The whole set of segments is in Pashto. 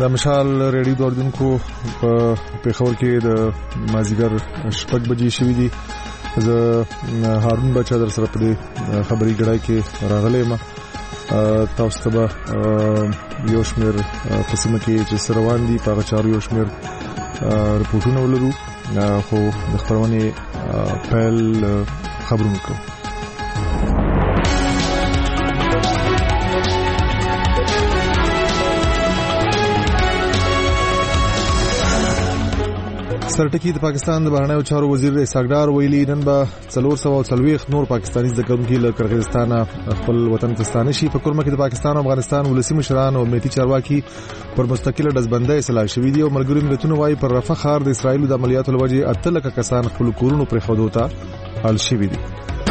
د مشال ریډیو دوردونکو په پیښور کې د مازیګر شپږ بجې شوې دي. زه هارون بچا در سره په خبري غړای کې راغلی یم. تاسو ته یو شمېر په سیمه کې چې روان دي په هغه چارو یو شمېر رپورټونه ولرو، خو د خبرونې پیل خبرونه کوو. سرټکی د پاکستان د بهرنیو چارو وزیر اسحاق ډار ویلي نن به 440 نور پاکستاني زدهکونکي له قرغیزستان خپل وطن ته ستانه شي. په کورمه کې د پاکستان او افغانستان ولسی مشران او امنیتي چارواکي پر مستقله دزبندۍ اصلاح شوې دي او ملګري ملتونو وايي پر رفح ښار د اسرایل د عملیاتو لوجې 8 لک کسان خپل کورونو پر خودو ته حل شوي دي.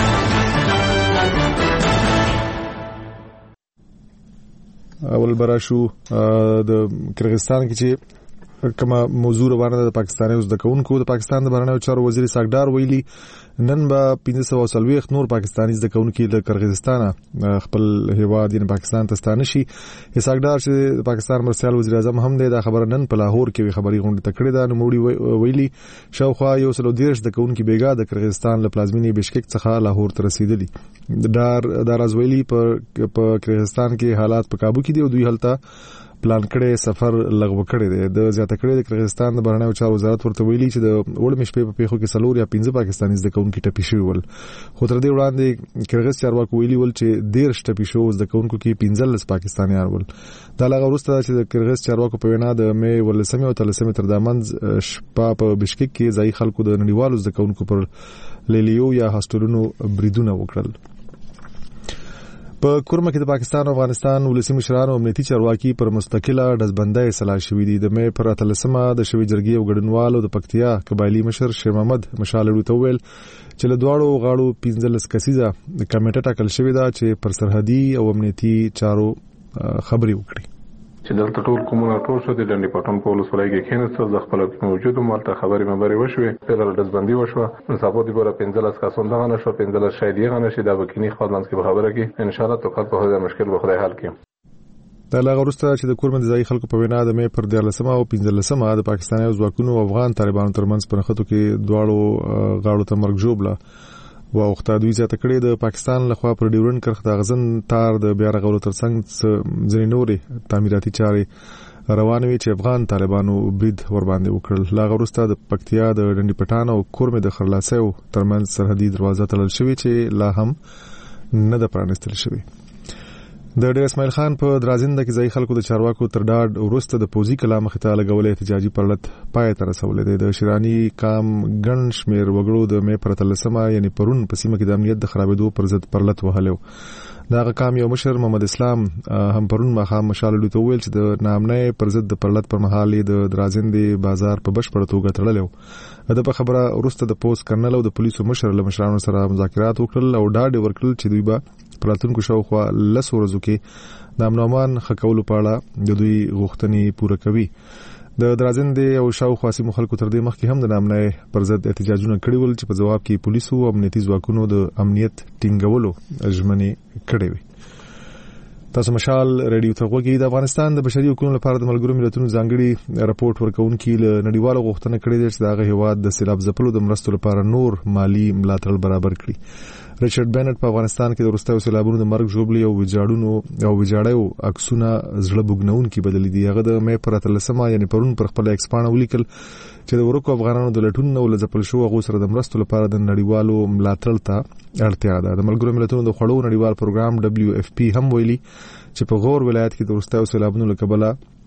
اول براشو د قرغیزستان کې چې کما موضوع روانه د پاکستاني زدهکونکو د پاکستان د بهرنیو چارو وزیر اسحاق ډار ویلي نن به 540 نور پاکستاني زدهکونکي د قرغیزستان خپل هیواد یعنی پاکستان ته ستانه شي. اسحاق ډار چې د پاکستان مرستیال وزیر اعظم هم دی دا خبره نن په لاهور کې خبري غونډه تکړه ده. نو موړي ویلي شاوخوا یو سلو دیرش زدهکونکي بیګا د قرغیزستان له پلازمینې بشکک څخه لاهور ته رسیدلي. ډار از ویلي په قرغیزستان کې حالات په قابو کې دي او دوی هلته پلان کړي سفر لغوه کړي دي. د زیاته کړي د قرغیزستان د بهرنیو چارو وزارت ورته ویلي چې د وړمې شپې په پیښو کې 4 یا 15 پاکستاني زدهکونکي ټپي شوي ول، خو تر دې وړاندې قرغیز چارواکو ویلي ول چې 13 ټپي شو زدهکونکو کې 15 پاکستانیان ول. دا لږ وروسته چې د قرغیز چارواکو په وینا د مې ولسمې او تلسمې تر دامنځ شپه په بشکک کې ځای خلکو د نړیوالو زدهکونکو پر لیلیو یا هاستلونو بریدونه وکړل. په کورمه کې د پاکستان او افغانستان ولسی مشران او امنیتي چارواکي پر مستقله دزبندۍ اصلاح شوې دي. د مې پر 13مه د شوی جرګې او ګډونوالو د پکتیا قبایلی مشر شیر محمد مشالړو ته ویل چې له دواړو غاړو 15 کسیزه کمیټه ټاکل شوې ده چې پر سرحدي او امنیتي چارو خبري وکړي. چې دلته ټول کومونه ټول شو د ډنډي پټن په ولسوالۍ کې کېناستل د خپل موجودو مالته خبرې مبرې وشوې په دزبندي وشوه. نصابو دی بوله 15 کسان دغه نشو 15 شاید یې غنشي د وکینی خپلانس کې خبره کې ان شاء الله توکل په هغه مشکل به خدای حل کړي. دا لږ وروسته چې د کورمه د ځای خلکو په وینا د مې پر 14 او 15 د پاکستاني ځواکونو او افغان طالبانو ترمنځ په نخښتو کې دواړو غاړو ته مرګ جوړه واوخته. دوی زیاته کړي د پاکستان لخوا پر ډیورن کرخ د غزن تار د بیا رغولو ترڅنګ ځینې نورې تعمیراتي چارې روانوي چې افغان طالبانو برید ور باندې وکړل. لاغ وروسته د پکتیا د ډنډي پټان او کورمه د خرلاسیو ترمنځ سرحدي دروازه تړل شوې چې لا هم نه د پرانستل شوې. د ډیر اسماعیل خان په درازنده کې ځای خلکو د چارواکو تر ډاډ وروسته د پوزي کلام خطا لګولې احتجاجي پرلط پای ته رسولې ده. د شیرانی کام ګڼ شمیر وګړو د مې پر 13مه یعنی پرون په سیمه کې د امنیت د خرابېدو پر ضد پرلط وهلو. دا کام یو مشر محمد اسلام هم پرون مخام مشالړو ته ویل چې د نامنې پر ضد د پرلط پر مهال د درازندې بازار په بشپړ توګه تړلو. دا په خبره وروسته د پوسټ کرنل او د پولیسو مشر له مشرانو سره مذاکرات وکړل او ډاډ ورکړل چې دوی به پراتونکو شاوخوا 10 ورځو کې د امنومان خکولو په اړه د دوی غوښتنې پوره کوي. د درازندې او شاوخوا سیمو خلکو تر دې مخکې هم د نامنې پر ضد احتجاجونه کړي ول چې په جواب کې پولیسو او امنیتي ځواکونو د امنیت ټینګولو ژمنې کړې وي. تاسو مشال ریډیو ته غوږی. د افغانستان د بشري حقوقو لپاره د ملګرو ملتونو ځانګړي راپورټ ورکونکي له نړیوالو غوښتنه کړې ده چې دغه هیواد د سیلاب ځپلو د مرستو لپاره نور مالی ملاتړ برابر کړي. ریچارډ بینټ په افغانستان کې د وروستیو سیلابونو د مرګ ژوبلې او ویجاړیو عکسونه زړه بوګنونکي بدلې دي. هغه د مې پر 13مه یعنی پرون پر خپل ایکسپانه ولیکل چې د ورکو افغانانو د لټون نو لځپل شو غو سره د مرستو لپاره د نړیوالو ملاتړ ته اړتیا ده. د ملګرو ملتونو د خړو نړیوال پروګرام WFP هم ویلي چې په غور ولایت کې د وروستیو سیلابونو لکبله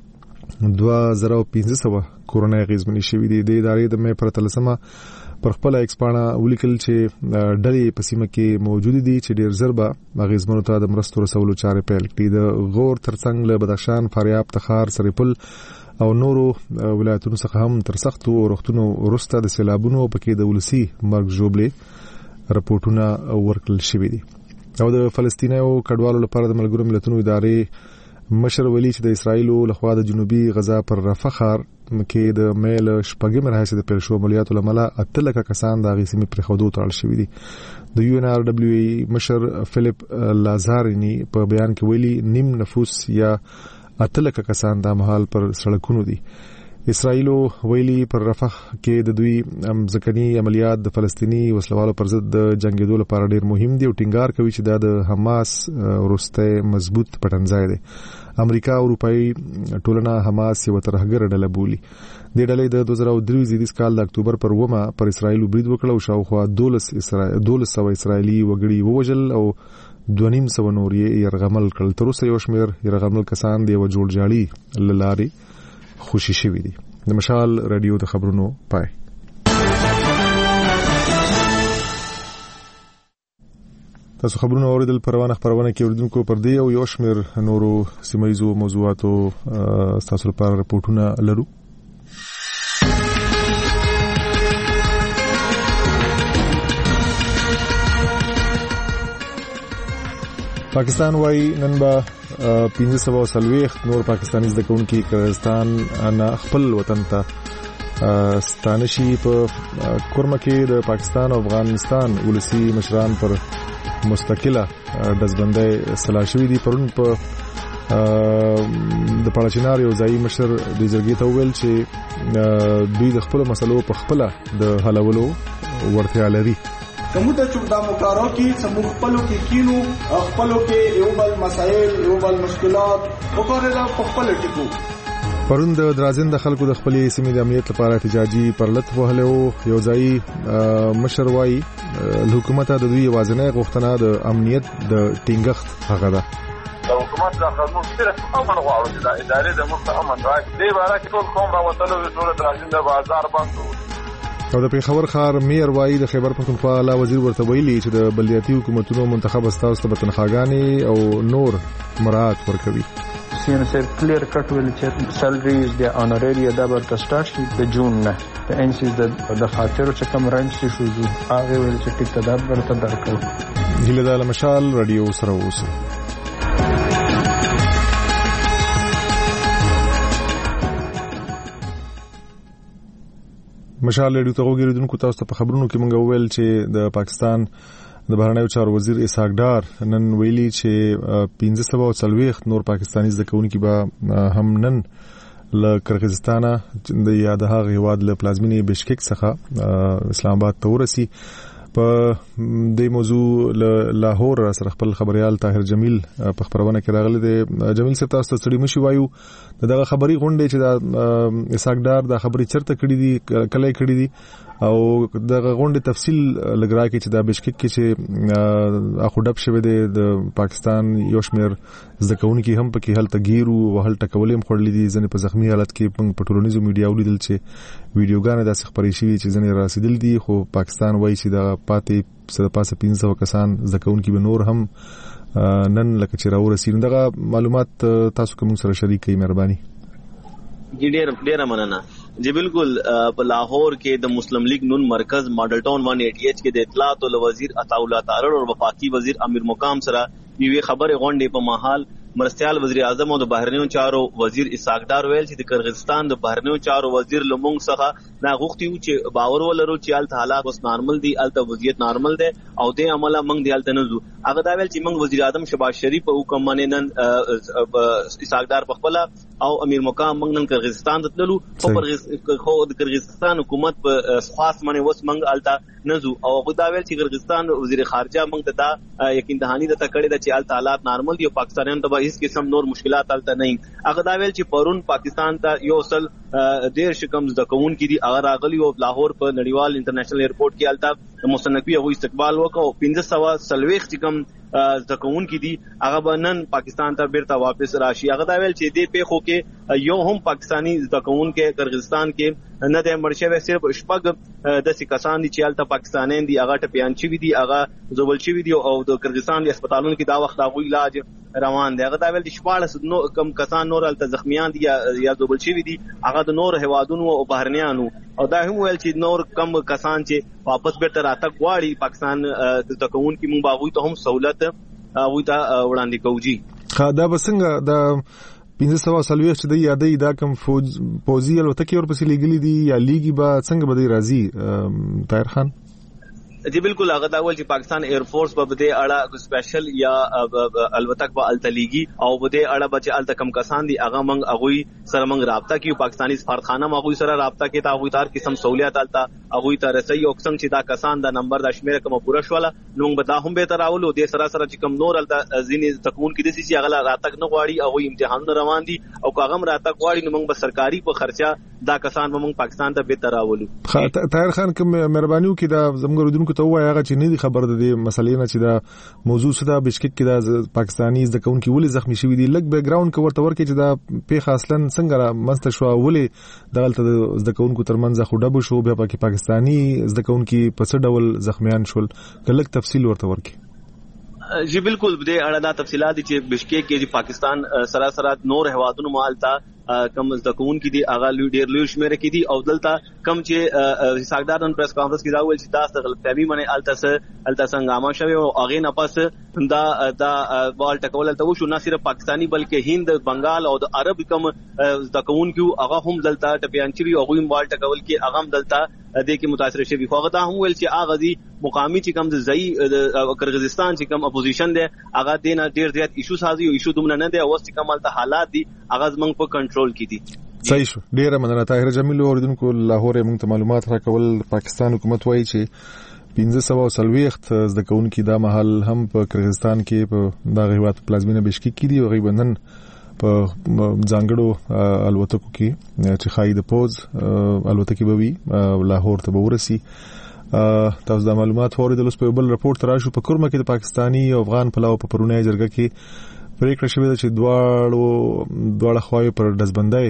2500 کورونه غیزمنې شوې دي. د ادارې د مې پر 13مه پر خپل ایکسپانه ولیکل چې ډلې په سیمه کې موجود دي چې ډیر زربه غیزمنو ته د مرستو رسولو چارې پیل کړي. د غور ترڅنګ له بدخشان، فاریاب، تخار، سرپل او نورو ولایتونو څخه هم تر سختو وروختونو وروسته د سیلابونو په کې د ولسی مرګ ژوبلې راپورټونه ورکړل شوې دي. او د فلسطینیو کډوالو لپاره د ملګرو ملتونو ادارې مشر ویلي چې د اسرایلو لخوا د جنوبي غزا پر رفح ښار کې د میل شپږم راهیسې د پیل شو عملیاتو لامل 8 لک کسان د هغې سیمې پرېښودو ته اړ شوي دي. د UNRWA مشر فلیپ لازارینی په بیان کې ویلي نیم نفوس یا اتلک کسان د مهال پر سړکونو دي. اسرائیل ویلي پر رفح کې د دوی ځکنی عملیات د فلسطینی وسلوالو پر ضد د جنگیدو لپاره ډیر مهم دي او ټینګار کوي چې د حماس ورسته مضبوط پټنځای دی. امریکا او اروپאי ټولنه حماس یو ترهګر ډله بولي. د ډلې د 2023 زیدیس کال د اکتوبر پر 1 پر اسرائیل برید وکړ او شاوخوا 1200 اسرائیلي وګړي ووجل او 2.5 نور یې يرغمل کړل. تر اوسه یو شمېر يرغمل کسان دی و جوړجاړي لاري خوشي شوی دي. د مشال رادیو د خبرونو پای. تاسو خبرونه اوریدل پروانه خبرونه کې اوریدونکو پر دی او یو شمېر نورو سیمایزو موضوعاتو تاسو لپاره رپورټونه لرو. پاکستان وايي نن به 1540 نور پاکستاني زدهکونکي کردستان نه خپل وطن ته ستانشي. په کورمه کې د پاکستان او افغانستان ولسی مشران پر مستقله دزبندۍ سلا شوې دي. پرون په د پاړچینار یو ځای مشر د جرګې ته ویل چې دوی د خپل مسلو په خپل د حلولو ورته لري. کومه چې د مقررو کې سمو خپلو کې کینو خپلو کې یو بل مسائل یو بل مشکلات وکړل په خپل ټکو. پرون د درازند خلکو د خپلې سیمې د امنیت لپاره احتجاجي پرلط وهلو. یو ځای مشر وايي حکومت د دوی وازنه غوښتنه د امنیت د ټینګښت هغه ده. د حکومت د قانون صرف امن غواړي چې د ادارې د مستعمن راځي دی بارا کې ټول قوم راوتلو ټول درازند بازار باندې. او د پیښور ښار میر وايي د خیبر پښتونخوا اعلی وزیر ورته ویلي چې د بلدیاتي حکومتونو منتخب استاوسته به تنخواګانې او نور مراعات ورکوي. سیاسي سر کلیر کټ ویل چې سیلریز د انورری د برته سٹارټ د جون نه د انسیز د خاطر چې کوم رنج شي هغه ویل چې ټیک تداب برته درکړو. هله د مشال رادیو سره اوسه. مشال رادیو ته وګورئ تاسو ته په خبرونو کې مونږ وویل چې د پاکستان د بهرنیو چارو وزیر اسحاق ډار نن ویلي چې 1540 نور پاکستاني زدهکونکي به هم نن له قرغیزستان د یاد هغه هواد له پلازمینې بشکک څخه اسلام آباد ته ورسي. په دې موضوع لاهور سره خپل خبريال طاهر جمیل په خبرونه کې راغلی دی. جمیل صاحب تاسو ته ستړي مشي وایو دغه خبري غونډه چې د اسحاق ډار د خبري چرته کړې دي کله کړې دي او دغه غونډه تفصیل لګرا کې چې د بشکک کې چې اخوډب شوه د پاکستان یو شمېر زدهکونکي هم پکې هلته ګیرو او هلته کولم خړلې دي. ځنې په زخمی حالت کې په ټولنیزو میډیا ولیدل چې ویډیوګانې داسې خبرې شوې چې ځنې راسیدل دي. خو پاکستان وایي چې د پاتې سره پاسه 500 کسان زدهکونکي به نور هم نن لکه چې راورسي. دغه معلومات تاسو کوم سره شریک کړئ مهرباني. ډیر مننه. جی بالکل په لاهور کې د مسلم لیگ نون مرکز ماډل ټاون 188 کې د اطلاعات او وزیر عطا الله تارړ او وفاقي وزیر امیر مقام سره یوې خبرې غونډې په محل مرستيال وزیر اعظم او د بهرنیو چارو وزیر اسحاق ډار ویل چې د قرغیزستان د بهرنیو چارو وزیر لمونږ څخه نا غوښتي چې باور ولرو چې الته حالات اوس نارمل دي الته وضعیت نارمل ده او د عمله موږ دی الته نزو. هغه دا ویل چې موږ وزیر اعظم شهباز شریف په حکم باندې نن اسحاق ډار په خپل او امیر مقام موږ نن قرغیزستان ته تللو خو د قرغیزستان حکومت په خاص باندې وس موږ الته نزو او هغه دا ویل چې قرغیزستان وزیر خارجه موږ ته دا یقین دهانی د تکړه د چې الته حالات نارمل دي او پاکستانیان ته هیڅ قسم نور مشکلات الته نه. هغه دا ویل چې پرون پاکستان ته یو سل ډیر شکم زدهکون کې دي هغه راغلي او لاهور په نړیوال انټرنیشنل ایرپورټ کې الته مصنفي هغه استقبال وکاو. 1540 شکم زدهکون کې دي هغه بنن پاکستان ته بیرته واپس راشي. هغه دا ویل چې دې پیښو کې یو هم پاکستانی زدهکون کې قرغیزستان کې نه د مرشوي صرف شپږ د کسان دي چې الته پاکستانیان دي هغه ټپيان چوي دي هغه زوبل چوي دي او د قرغیزستان د هسپتالونو کې دا وخت هغه علاج روان دي. هغه دا ویل چې 14 نو کم کسان نور الته زخمیان دي یا زوبل چوي دي هغه د نور هوادونو او بهرنیانو او دا هم ویل چې نور کم کسان چې واپس بیرته راتګ غواړي پاکستان د تکون کې مونږ باغوي ته هم سہولت وي تا وړاندې کوجی. دا بسنګ د 1540 چې د یادې دا کم فوزي الوتکې ورپسې لګلې دي یا لیګي با څنګه بده راځي طاهر خان؟ जी बिल्कुल هغه دا ول چې پاکستان ایر فورس په بده اړه سپیشل یا البته په التلیګي او بده اړه بچ التکم کسان دي هغه منګ اغوي سره منګ رابطه کیو پاکستانی سفارتخانه مغوي سره رابطه کې تا اغوي تار قسم سہولیات التا اغوي تر رسي او څنګه چې دا کسان دا نمبر د شمیره کوم پوره شواله نو بتا هم به تراولو د سره سره چې کم نور التا ځینې تکون کې د سي هغه راتک نه غواړي او امتحانونه روان دي او کاغم راتک غواړي نو موږ به سرکاري په خرچه دا کسان موږ پاکستان ته به تراولو. طاهر خان کوم مهرباني وکړه دا زموږ ردونکو ته وایي هغه چې نه دي خبر ده د مسلې نه چې دا موضوع سره بشکک کې دا پاکستانی ځکهونکي ولې زخمی شوی دي لګ بیک گراوند کور ته ورکې چې دا پیښه اصلا څنګه منځ شو ولې دغلت د ځکهونکو ترمنځ خو ډبو شو بیا پاکستانی ځکهونکي په څه ډول زخمیان شول کله تفصیل ورته ورکې. جی بالکل د اړه دا تفصيلات چې بشکیک کې چې پاکستان سراسر نور هوادونو مالتا کم زدکون کی دی اغا ډیر لوی شمیره کی دی او دلته کم چې حسابدارن پریس کانفرنس کې دا ویل چې دا غلطی منه التس هنګامه شوی او اغه نه پس دا بال ټکول ته وشو نه صرف پاکستانی بلکې هند بنگال او د عرب کم زدکون کیو اغه هم دلته ټپیانچری او هم بال ټکول کې اغه هم دلته د کې متاثر شوی خو دا هم ویل چې اغه دی مقامی چې کم ځای کرغیزستان چې کم اپوزیشن دی اغه دینه ډیر زیات ایشو سازي او ایشو دومره نه دی او چې کمالته حالات دي اغه زمنګ په کنټرول کی دي. صحیح شو ډیره مننه طاهر جمیل اوردونکو لاهور موږ ته معلومات راکول پاکستان حکومت وایي چې 1540 زدکونکو دا محل هم په کرغیزستان کې په دغه هیواد پلازمینه بشکیک کې دي او غیبندن په ځانګړو الوتکو کې چې خای د پوز الوتکې بوي لاهور ته ورسي. تاسو د معلومات اوریدل اوس په بل رپورت راشو په کورمه کې د پاکستانی او افغان پلاو په پرونی جرګه کې پریکړه شوې ده چې دواړه خواوې پر دزبندۍ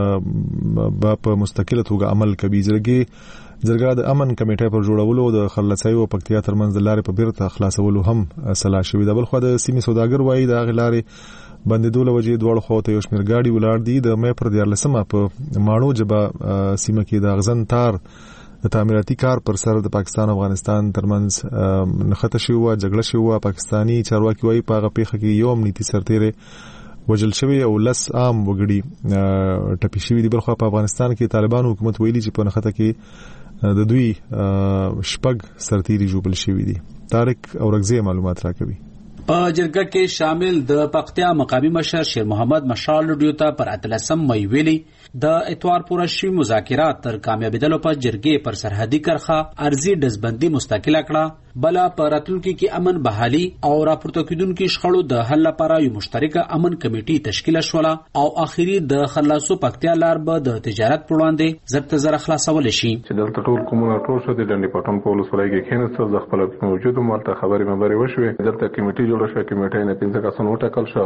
په مستقله توګه عمل کوي. جرګه د امن کمیټې پر جوړولو د خلصای او پکتیا ترمنځ د لارې په بیرته خلاصولو هم صلاح شوې ده. بل خو د سیمې سوداګر وایي د غلارې بندیدو لوجې دواړو خواته یو شمېر گاډي ولاړ دي. د مې پر 14 په ماڼو جبا سیمه کې د غزن تار د تعمیراتي کار پر سر د پاکستان او افغانستان ترمنځ نخته شو جګړه شو. پاکستانی چارواکي وایي په هغه پیښه کې یو امنیتي سرتیری وجل شوی او لس عام وګړي ټپي شوی دي. بلخو په افغانستان کې طالبان حکومت ویلي چې په نخته کې د دوی شپږ سرتیری جوړل شوی دي. طارق اورغزی معلومات راکوي. په جرګه کې شامل د پکتیا مقامی مشر شیر محمد مشال لډیو ته پر 13 مې ویلي د اتوار پوره شوی مذاکرات تر کامیابیدلو په جرګې پر سرحدي کرخه ارزي دزبندي مستقله کړه بلا پر راتلونکي کې امن بحالي او راپورته کیدونکو شخړو د حل لپاره یو مشترکه امن کمیټي تشکیل شوله او اخیری د خلاصو پکتیا لار به د تجارت پر وړاندې زبط زره خلاصول شي. چې دلته ټول کومونه ټول شو د ډنډ پټون په ولسوالۍ کې کېناستل د خپل موجود مالته خبرې مبري وشوي. دلته کمیټي جوړه شوه کمیټې نه 15 کسان وټاکل شو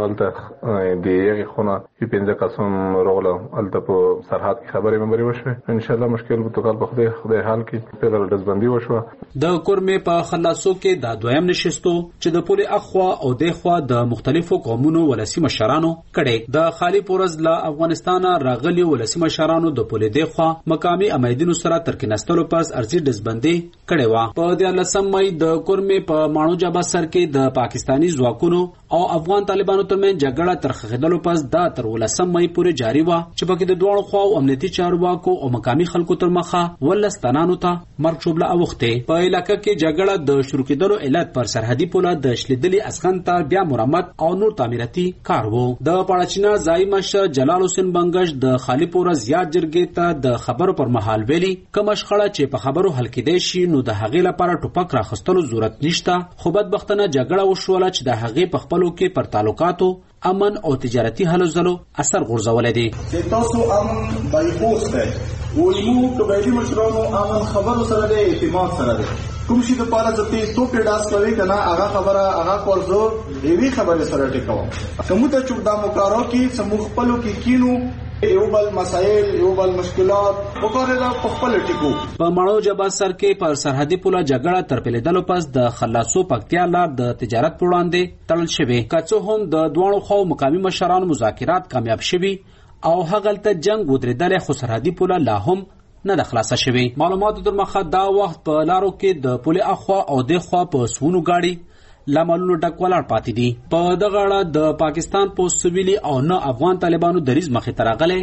غوړالته د یغه خونه 15 کسان روغله الته په سرحد کې خبرې مبري وشوي. ان شاء الله مشکل به توکل په خدای حال کې په دزبندي وشوه. د کورمه په خلاصو کې د دویم نشستو چې د پولي اخوا او د خوا د مختلفو قومونو ولسی مشرانو کړي د خالی پورز له افغانستان راغلي ولسی مشرانو د پولي د خوا مقامي امیدونو سره ترکینستلو پس ارزي دزبندي کړي وا. په 13 مې د کورمه په مانو جبا سر کې د پاکستانی ځواکونو او افغان طالبانو ترمنځ جګړه ترخېدلو پس دا تر 13 مې پورې جاری و چې پکې د دوه خوا امنیتي چارواکو او مقامي خلکو تر مخه ولستانانو ته مرګ شوبله اوخته. په علاقې کې جګړه د شروع کېدلو علت پر سرحدي پوله د شلیدلي اسخن ته بیا مرمت او نور تعمیراتي کار وو. د پړاچینا ځای مشر جلال حسین بنگش د خالی پوره زیات جرګې ته د خبرو پر مهال ویلي کوم شخړه چې په خبرو حل کېدای شي نو د هغې لپاره ټوپک راخستلو ضرورت نشته. خو بدبختانه جګړه وشوله چې د هغې په خپلو کې پر تعلقاتو امن او تجارتي هلو ځلو اثر غورځولی دی. تاسو امن بایخوس دی ویمو قبایلي مشرانو امن خبرو سره دی اعتماد سره دی کوم شي د پاره ځتې تو پیډاس کوي کنه هغه خبره هغه کورزو ایوي خبره سره ټیکاو کوم ته چوک دا مقررو کې سمو خپلو کې کینو یو بل مسائل یو بل مشکلات وګوره دا خپل ټیکو. په ماړو جبا سر کې پر سرحدي پوله جګړه تر پیلېدلو پس د خلاصو پکتیا لار د تجارت پر وړاندې تړل شوی. کڅو هم د دوه خو مقامي مشرانو مذاکرات کامیاب شوي او هغلته جنگ ودرېدل خو سرحدي پوله لا هم نه د خلاصه شوی. معلوماتو در مخه دا وخت په لارو کې د پولي اخوا او د خوا په سونو گاډي لاملونو ډک ولاړ پاتې دي. په دغه اړه د پاکستان په سویلي او نه افغان طالبانو دریز مخې ته راغلی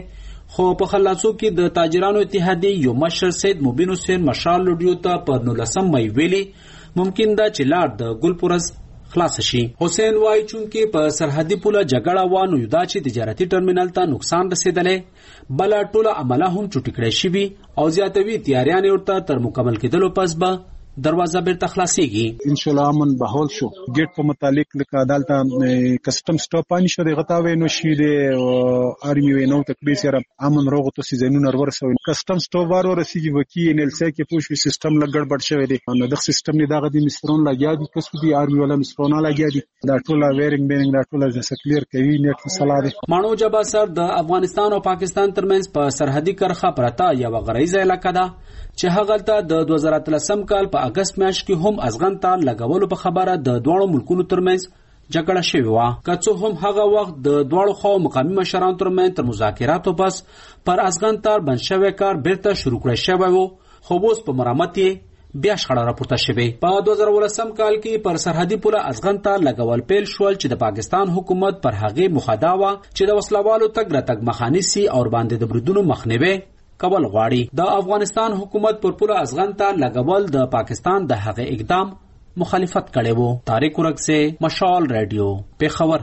خو په خلاصو کې د تاجرانو اتحادیې یو مشر سید مبین حسین مشال لوډیو ته په 19 مې ویلي ممکن ده چې لار د ګلپورز خلاص شي. حسین وایي چې په سرحدي پوله جګړه وانه یو دا چې تجارتي ټرمینل ته نقصان رسیدلې بل ټوله عمله هم چټی کړی شي او زیاتوي تیاریان ورته تر مکمل کېدلو پس به دروازه بیرته خلاصيږي. ان شاء الله امن بهول شو ګیټ په متعلق لکه عدالت کسٹم سټاپ پانی شو دغه تاوي نو شي د ارمي وینو تکلیف سره امن روغ ته سيزنونه ورسوي کسٹم سټاپ وارو رسیږي وکي ان ال سي کې پوښي سیستم لګړ بډ شوی دی نو د سیستم نه دغه د مسترون لګیا دي کس دي ارمي ولا مسترونه لګیا دي دا ټوله ويرینګ بینګ دا ټوله ز کلیر کوي نیټ فصله دي. مانو جبا سر د افغانستان او پاکستان ترمنځ په سرحدي کرخه پرتا یو غریزه علاقه ده چې هغه ته د 2013 کال په اگست میاشت کې هم ازغن تار لګولو په خبره د دوه ملکونو ترمنځ جګړه شوې و. که څه هم هغه وخت د دوه خو مقامی مشرانو ترمنځ تر مذاکراتو پس پر ازغن تار بند شوی کار بیرته شروع کړی شوی و خو اوس په مرمت یې بیا شخړه راپورته شوې. په 2013 کال کې پر سرحدي پوله ازغن تار لګول پیل شول چې د پاکستان حکومت پر هغه مخادا و چې د وسلوالو تګ راتګ مخانیسي او باندې د بریدونو مخنیوي کول غواړي. د افغانستان حکومت پر پوله ازغن تار لګول د پاکستان د هغه اقدام مخالفت کړي وو. طارق ورک سے مشال رادیو پیښور.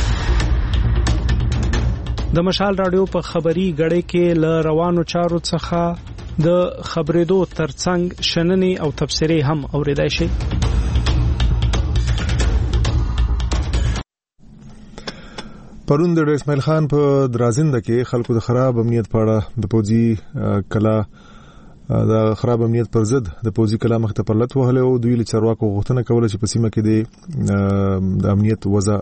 د مشال رادیو په خبري غړې کې ل روانو چارو څخه د خبرېدو ترڅنګ شننې او تبصرې هم اوریدای شي. پرون د اسماعیل خان په درازنده کې خلکو د خراب امنیت په اړه د پوځي کلا د خراب امنیت پر ضد د پوځي کلا مخته پرلط وهله او دوی له چارواکو غوښتنه کوله چې په سیمه کې د امنیت وضع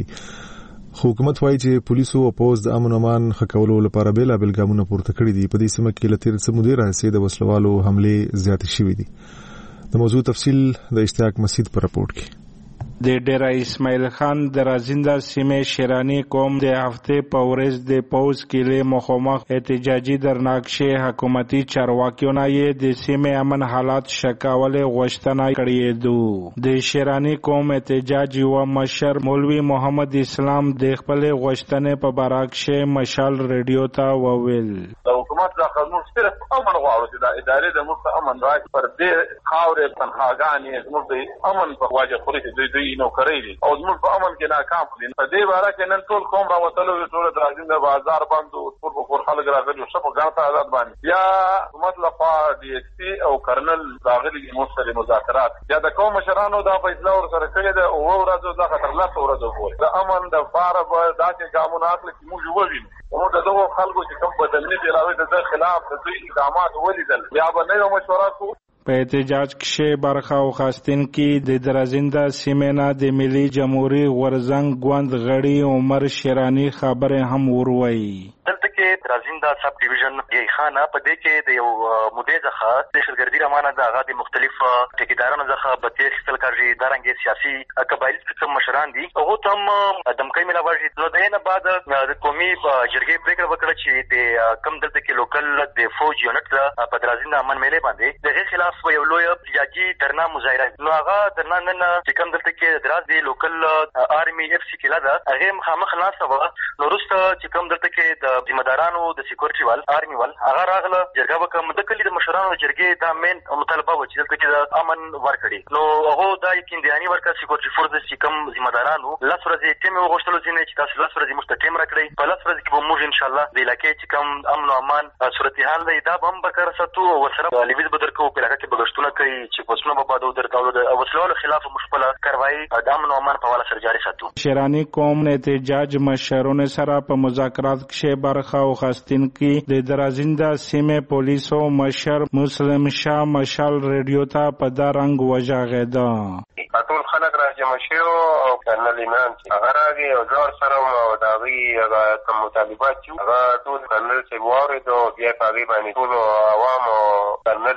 خکړي. حکومت وايي چې پولیسو او پوز د امن او امان خکولو لپاره بیل ګامونه پورته کړی دي. په دې سیمه کې لتیر سمودي راځي د وسلوالو حمله زیات شوې دي. د موضوع تفصیل د اشتیاق مسجد پر راپورټ کې. د ډیره اسماعیل خان درازنده سیمه شیرانی قوم د هفته په ورځ د پوز کېله مخامخ احتجاجي درناکشه حکومتي چارواکیونه یې د سیمه امن حالات شکاول غوښتنه کړې ده. د شیرانی قوم احتجاج یو مشر مولوی محمد اسلام د خپل غوښتنې په بارکشه مشال رادیو ته وویل حکومت دا قانون صرف امن غواړي چې د ادارې د مخ امن راځي پر دې خاورې تنخواګانې زموږ د امن په واجه خوري دوی نو کوي او زموږ په امن کې ناکام دي. په دې باره کې نن ټول قوم راوتلو ټول درازنده بازار باندې او ټول په خلک راغلي شپه ګڼه آزاد باندې یا حکومت لخوا ډي ایس پی او کرنل راغلي مستری مذاکرات یا د قوم مشرانو دا فیصله ور سره کړې ده او ورځو دا خطرناک ورځو پورې د امن د فار به دا چې ګامونه اخلي چې موږ ووینو نو دغه خلکو چې کوم بدلنی دی راوي د خلاف د دوی اقدامات ولیدل بیا به نه مشوره کو. په احتجاج کې برخه واخیستن کې د درازنده سیمه د ملي جمهوریت غورزنګ ګوند غړي عمر شیرانی خبره هم وروي. دلته کې درازنده سب ډیویژن یې خانه په دې کې د یو مودې ځخه د شلګردي رمانه د هغه د مختلف ټیکدارانو ځخه به تیر خپل کاري دارنګ سیاسي قبایل څخه مشران دي او تم دمکې ملاوي نو دینه بعد د قومي جرګې پریکړه وکړه چې د کم دلته کې لوکل د فوج یونټ په درازنده امن میلې باندې دغه خلاف یو لوی احتجاجي درنا مظاهره نو هغه درنا نن چې کوم دلته کې دراز دی لوکل آرمي اف سی کلا ده هغه مخامخ ناسه و نو وروسته چې کوم دلته کې د ذمہدارانو د سکیورټي وال آرمي وال هغه راغله جرګه وکم د کلی د مشرانو جرګې دا مین مطالبه و چې دلته کې د امن ورکړي نو هغه دا یقین دیانی ورکړ سکیورټي فورس چې کوم ذمہدارانو لاس ورځي ټیم وغوښتل چې تاسو لاس ورځي مستقیم راکړي په لاس ورځي کې به موږ ان شاء الله د علاقې چې کوم امن او امان صورتحال دی دا به هم برقرار ساتو او ورسره لیویز بدرکو په علاقې کې بغښتونه کوي چې پوسونه به بعد درکاو د وسلوالو خلاف مشکله کاروایی د امن او امان په حواله سره جاري ساتو. شیرانی قوم نه احتجاج مشرونه سره په مذاکرات کې برخه واخیستن کې د درازنده سیمه پولیسو مشر مسلم شاه مشال رادیو ته په دا رنګ وجاغیدا. ټول خلک راجمع شو او کرنل ایمان چې هغه راغی او ځار سره او دا وی هغه کوم مطالبات چې هغه ټول کرنل چې واره دو بیا په باندې ټول عوام او کرنل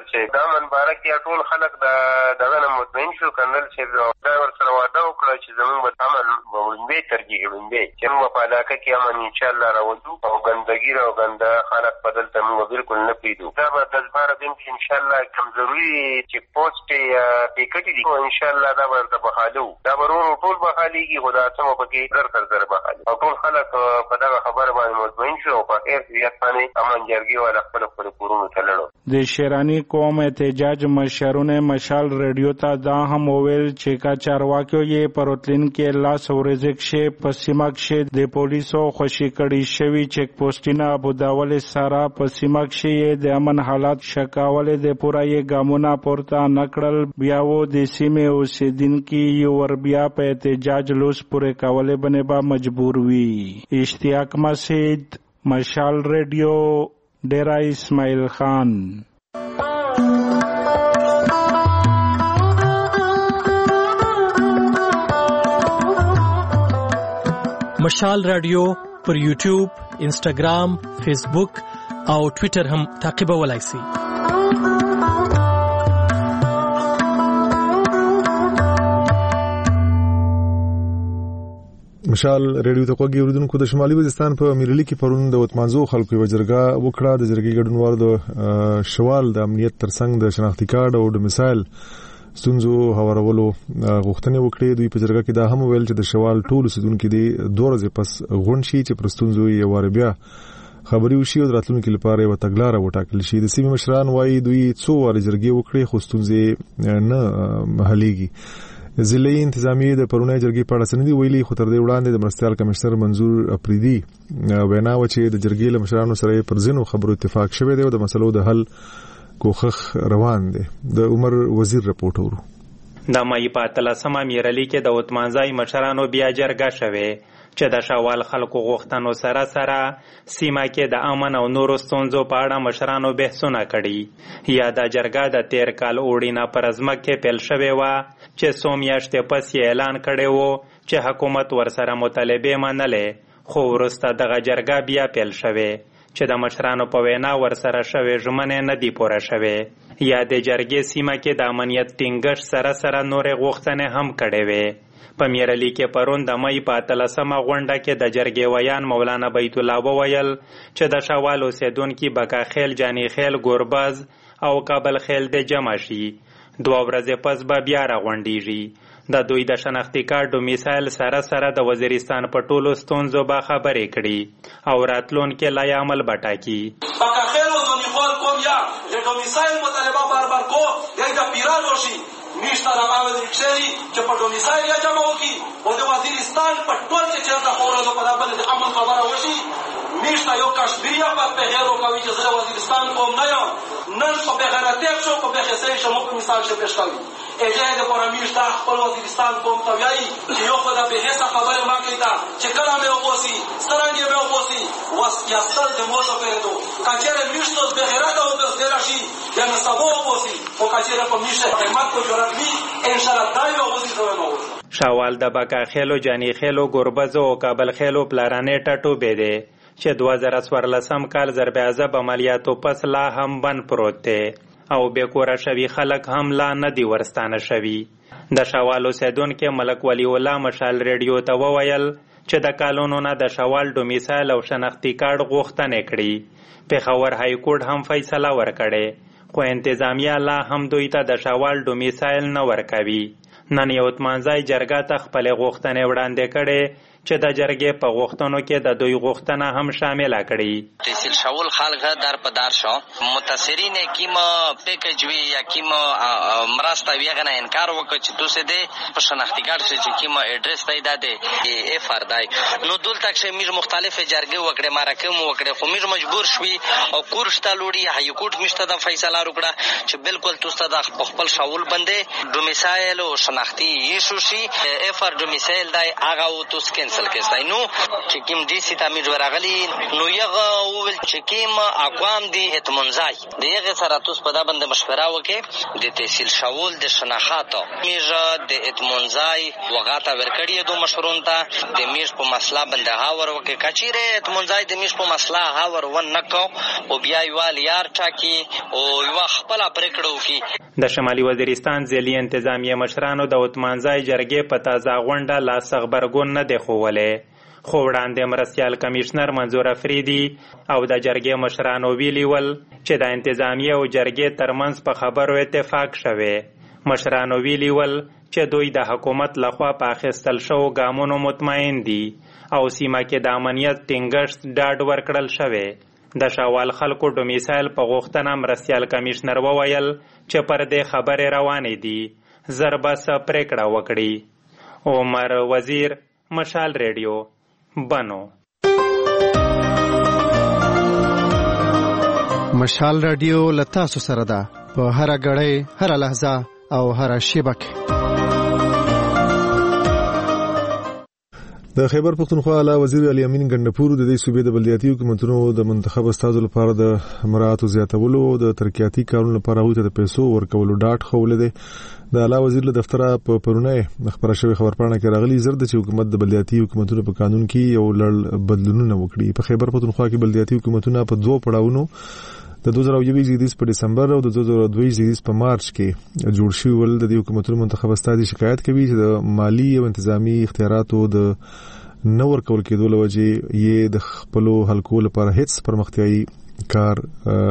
چې دا منبارک یا ټول خلک دغه نه مطمئن شو کنل چې دا ورسره واده وکړه چې زمونږ به امن وړاندې ترجیح وړاندې چې موږ په علاقه کې امن انشاءالله راوځو او ګندګي او ګنده خلک په دلته موږ بالکل نه پریږدو. دا به د زباره بین کې انشاءالله کوم ضروري چیک پوسټ یا پیکټ دي او انشاءالله دا به ورته بحالو. دا به ټول بحالېږي خو دا څه مو پکې زر تر زر بحالي او ټول خلک په دغه خبره باندې مطمئن شو او په خیر طبیعت باندې امن جرګې والا خپل کورونو ته لاړو. د شیراني قوم احتجاج مشرونه مشال ریډیو ته دا هم وویل چې کا چارواکیو یې پروتلین کې لاس ورزق شي په سیمه کې د پولیسو خوشي کړي شوی چیک پوسټونه ابوداول سره په سیمه کې د امن حالات شکاول د پورای ګامونه پورته نکړل. بیا و د سیمه اوسیدونکو یو ور بیا په احتجاج لوس پورې کولې باندې با مجبور وي. اشتیاق مسعود، مشال ریډیو، ډیرا اسماعیل خان. مشال رادیو پر یوټیوب، انسټاګرام، فیسبوک او ټوئیټر هم تعقیبولای شئ. مشال ریډیو ته کوګي اوریدونکو د شمالي وزستان په امیرلی کې پرون د وطمانزو خلکو یو جرګه وکړه. د جرګې ګډونوالو د شوال د امنیت ترڅنګ د شناختی کارت او د مثال ستونزو هوارولو غوښتنې وکړې. دوی په جرګه کې دا هم ویل چې د شوال ټول اوسیدونکو د 2 ورځې پس غونډ شي چې پر ستونزو یې واره بیا خبري وشي او د راتلونکو لپاره یو تګلاره وټاکل شي. د سیمې مشران وایي دوی څو واره جرګې وکړې خو ستونزې نه حلېږي. ضلعي انتظامیه د پرونی جرګې په اړه سندې ویلي خو تر دې وړاندې د مرستیال کمشنر منظور اپریدي وینا و چې د جرګې له مشرانو سره پر ځینو خبرو اتفاق شوی دی او د مسلو د حل کوښښ روان دی. د عمر وزیر رپورټ ورو. د مې په 13 میرلی کې د وطمانځای مشرانو بیا جرګه شوه چې د شوال خلکو غوښتنو سره سیمه کې د امن او نورو ستونزو په اړه مشرانو بحثونه کړي. یا د جرګه د تیر کال اوړینا پر ازمکه کې پیل شوی و چې څو میاشتې پس یې اعلان کړی و چې حکومت ورسره مطالبه منلې، خو وروسته دغه جرګه بیا پیل شوی چې د مشرانو په وینا ورسره شوی ژمنې نه دی پوره شوی. یا د جرګې سیمه کې د امنیت ټینګښت سره نورې غوښتنې هم کړې وې. په میرلی کې پرون د مې په 13مه غونډه کې د جرګې ویان مولانا بیت الله وویل چې د شوال اوسیدونکو بکا خیل، جانی خیل، ګورباز او کابل خیل د جمع شي. 2 ورځې پس به بیا راغونډیږي. د دوی د شناختی کارت مثال سره د وزیرستان په ټولو ستونزو به خبرې کړي او راتلونکي لای عمل بټاکي. بکا خیل و دونی خال کوم یا د مثال مطالبه بار کو یا د پیرانو شي میشته د عوض رکشري چې په ډومیسایل یا جمع وکړي او د وزیرستان په ټول کې چې د خورانو په دابل د امن خبره وشي. میشته یو کشمیریا په غیرو کوي چې زه وزیرستان کوم نه یم، نن په بغیرتیب شو په بخسري شمو په مثال شه پېښ کوي. اجازه د پرمیشته خپل وزیرستان کوم ته وایي چې یو خدای به هیڅ خبره ما کوي دا چې کله مې وبوسي سرنګ مې وبوسي واسیاستل د موټو پیرو کچره میشته بغیرت او د سراشي یا نسبو وبوسي او کچره په میشته خدمت کو جوړ کړي ان شاء الله دا یو وظیفه مو. شوال د بکا خیلو، جانی خیلو، ګوربز او کابل خیلو پلانې ټټو به دي چې 2014 کال ضرب عذاب عملیاتو پس لا هم بن پروت دی او بیکوره شوی خلک هم لا نه دی ورستانه شوی. د شوال اوسیدونکو ملک ولی الله مشال ریډیو ته وویل چې د کالونو نه د شوال ډومیسایل او شناختی کارت غوښتنې کړي. پېښور های کورټ هم فیصله ورکړې خو انتظامیه لا هم دوی ته د شوال ډومیسایل نه ورکوي. نن یو وطمانځای جرګه ته خپل غوښتنې وړاندې کړي چې د جرګې په غوښتنو کې د دوی غوښتنه هم شامل کړي. تحصیل شاول خلک در په دار شو متاثرین کیم پیکج وی یا کیم مرسته ویغه نه انکار وکړي چې دوی دې په شناختی کارت چې کیم اډرس دی د اف ار دی نو دول تک چې میر مختلف جرګې وکړي مارکم وکړي خو میر مجبور شوي او کورشته لوري های کورټ مشته د فیصله وکړه چې بالکل توسته د خپل شاول باندې ډومیسایل او شناختی ایشو شي اف ار ډومیسایل دی هغه او توس کینسل کړي نو چې کوم ډي سي ته امیر ورغلی نو یغه ول چې کوم اقوام دي اتمنځای دغه سره تاسو په دا باندې مشوره وکړي د تحصیل شاول د شناخاتو میجه د اتمنځای وغاته ورکړي دوه مشورون ته د میش په مسله باندې هاور وکړي کچيره اتمنځای د میش په مسله هاور ون نکو او بیا یوال یار ټاکی او یو خپل پریکړه وکړي. د شمالي وزیرستان ځلي انتظامیه مشرانو د اتمنځای جرګې په تازه غونډه لا صغبرګون نه دی خوولې خو وړاندې مرستیال کمیشنر منظور افریدي او د جرګې مشرانو ویلي ول چې د انتظامیه او جرګې ترمنځ په خبرو اتفاق شوی. مشرانو ویلي ول چې دوی د حکومت لخوا په اخیستل شوو ګامونو مطمئن دي او سیمه کې د امنیت ټینګښت ډاډ ورکړل شوی. د شاوال خلکو ډومیسایل په غوښتنه مرستیال کمیشنر وویل چې پر دې خبرې روانې دي زر بس پریکړه وکړي. عمر وزیر، مشال ریډیو، بنو. مشال ریډیو له تاسو سره ده په هر غړی، هر لحظه او هر شیبه کې. د خیبر پختونخوا اعلی وزیر علي امین ګندپور د دې صوبې د بلدیاتي حکومتونو د منتخب استازو لپاره د مراعاتو زیاتولو او د ترقیاتي کارونو لپاره هغوی ته د پیسو ورکولو ډاډ ښوولی دی. د اعلی وزیر له دفتره په پرونی خبره شوې خبرپاڼه کې راغلي زر د چې حکومت د بلدیاتي حکومتونو په قانون کې یو لړ بدلونونه وکړي. په خیبر پختونخوا کې بلدیاتي حکومتونه په دوه پړاوونو د 2021 په دسمبر او د 2022 په مارچ کې جوړ شوي ول. د دې حکومتونو منتخب استازي شکایت کوي چې د مالی او انتظامی اختیاراتو د نه ورکول کېدو له وجې یې د خپلو حل کولو لپاره هیڅ پرمختیایي کار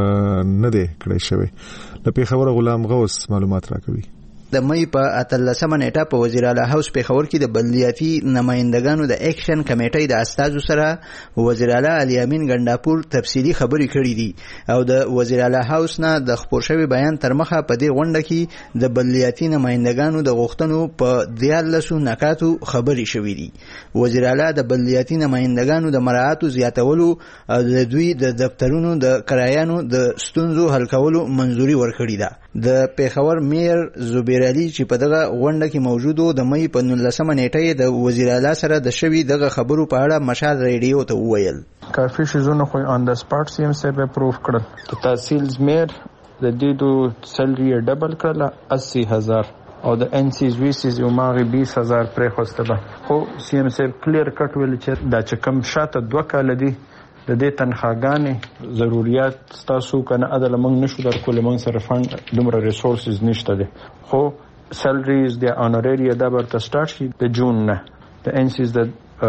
نه دی کړی شوی. له پیښور غلام غوث معلومات راکوي. د مې په 18 نیټه په وزیر اعلی هاوس پیښور کې د بلدیاتي نمائندګانو د اکشن کمیټې د استازو سره وزیر اعلی علي امین ګندپور تفصیلی خبرې کړې دي او د وزیر اعلی هاوس نه د خبر شوی بیان تر مخه په دې غونډه کې د بلدیاتي نمائندګانو د غوښتنو په 14 نکاتو خبرې شوې دي. وزیر اعلی د بلدیاتي نمائندګانو د مراعاتو زیاتولو او د دوی د دفترونو د کرایانو د ستونزو حل کولو منځوري ورکړې ده. د پیښور میر زبیر علي چې په دغه غونډه کې موجود و د مې په 19 نیټه د وزیر اعلی سره د شوی دغه خبرو په اړه مشال ریډیو ته وویل کافي شیزونه خو آن د سپاټ سیم سره اپروف کړل. د تحصیل میر د دې دو سیلری ډبل کړل 80,000 او د ان سی وی سی یو ماغي 20,000 پرې خوسته ده. خو سیم سره کلیر کټ ویل چې دا چې کم شاته 2 کال دي د دې تنخواګانې ضرورت تاسو کنه عدل موږ نشو درکول، موږ سره فند دومره ریسورسز نشته دي. خو سیلریز د انورری دا برته سٹارټ شي د جون نه د ان سیز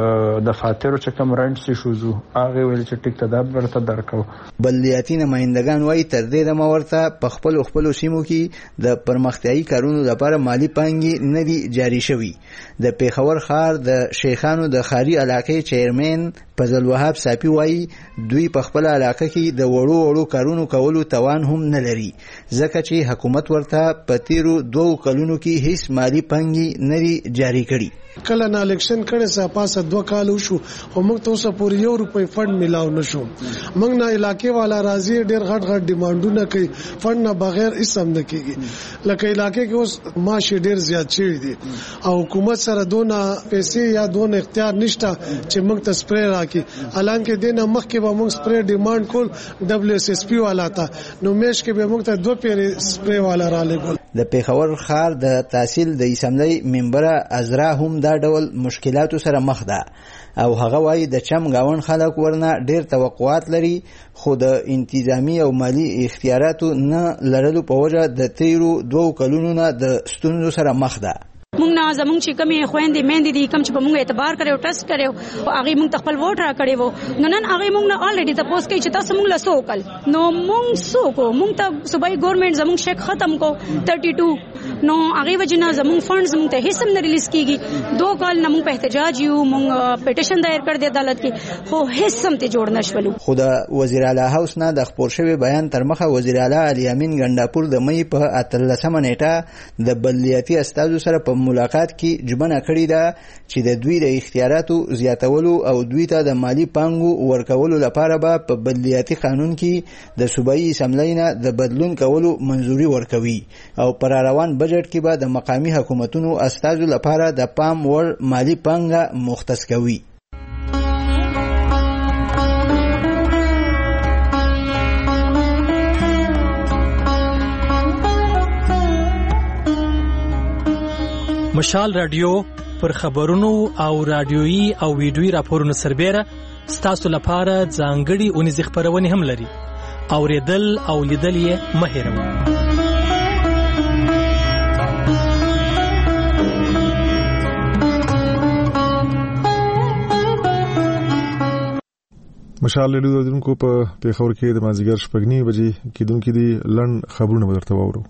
د فاتیرو چې کوم رنټ شي شوزو هغه ویل چې ټیک ته دا برته درکو. بلدیاتي نمائندگان وایي تر دې د مورته په خپل سیمو کې د پرمختیایي کارونو لپاره مالی پانګي نه دي جاری شوي. د پیښور ښار د شیخانو د خاري علاقې چیرمن فضل وهاب صافي وایي دوی په خپل علاقه کې د وړو کارونو کولو توان هم نه لري ځکه چې حکومت ورته په تیرو 2 کلونو کې هیڅ مالی پانګي نه دي جاری کړي. کله نه الیکشن کړي سه پاسه 2 کال وشو خو موږ ته اوسه پورې 1 روپۍ فند ملاو نشو. موږ نه علاقې والا راځي ډېر غټ ډیمانډونه کوي فند نه بغیر اسم نه کیږي. لکه علاقې کې اوس معاش ډېر زیات شوی دي او حکومت سره دونه پیسې یا دونه اختیار نشته چې موږ ته سپری راکړي. الان کې دینه مخکې به موږ سپری ډیمانډ کول دبليو اس اس پی والا ته نو مېش کې به موږ ته 2 پیری سپری والا را لګول. د پیښور ښار د تحصیل د اسمبلی ممبره ازرا هم دا ډول مشکلاتو سره مخ ده او هغه وایي د چم گاون خلک ورنه ډیر توقعات لري خو د انتظامی او مالی اختیاراتو نه لرلو په وجه د تیرو 2 کلونو نه د ستونزو سره مخ ده. مونږ نه زمونږ چې کمی خويندې مېندې دي کم چې په مونږ اعتبار کړو ټرست کړو او هغه مونږ خپل ووټ را کړی وو نو نن هغه مونږ نه الریډي تاسو کوي چې تاسو مونږ له سوکل نو مونږ سوکو مونږ ته صوبای ګورنمنت زمونږ شیک ختم کو 32 نو هغه وجنه زمونږ فندز مونږ ته هیڅ نه ریلیز کیږي 2 کال نه مونږ په احتجاج یو مونږ پټیشن دایر کړ د عدالت کې خو هیڅ سم ته جوړ نشولو. خو د وزیر اعلی هاوس نه د خبر شوی بیان تر مخه وزیر اعلی علي امین ګندپور د مې په 18 نیټه د بلدیاتي استازو سره په ملاقات کې جمعنه کړی ده چې د دوی د اختیاراتو زیاتولو او دوی ته د مالی پانګو ورکولو لپاره به په بلدیاتي قانون کې د صوبایي اسمبلی نه د بدلون کولو منځوري ورکوي او پر روان ځوان بجټ کې به د مقامی حکومتونو استازو لپاره د پام وړ مالی پانګه مختص کوي. مشال رادیو پر خبرونو او رادیويي او ویډیويي راپورونو سربېره ستاسو لپاره ځانګړي اونیزې خپرونې هم لري. اوریدل او لیدل یې مه هېروئ. مشال رادیو اوریدونکو په پیښور کې د مازیګر 9:30 بجې کېدونکي دي لنډ خبرونه به درته واورو.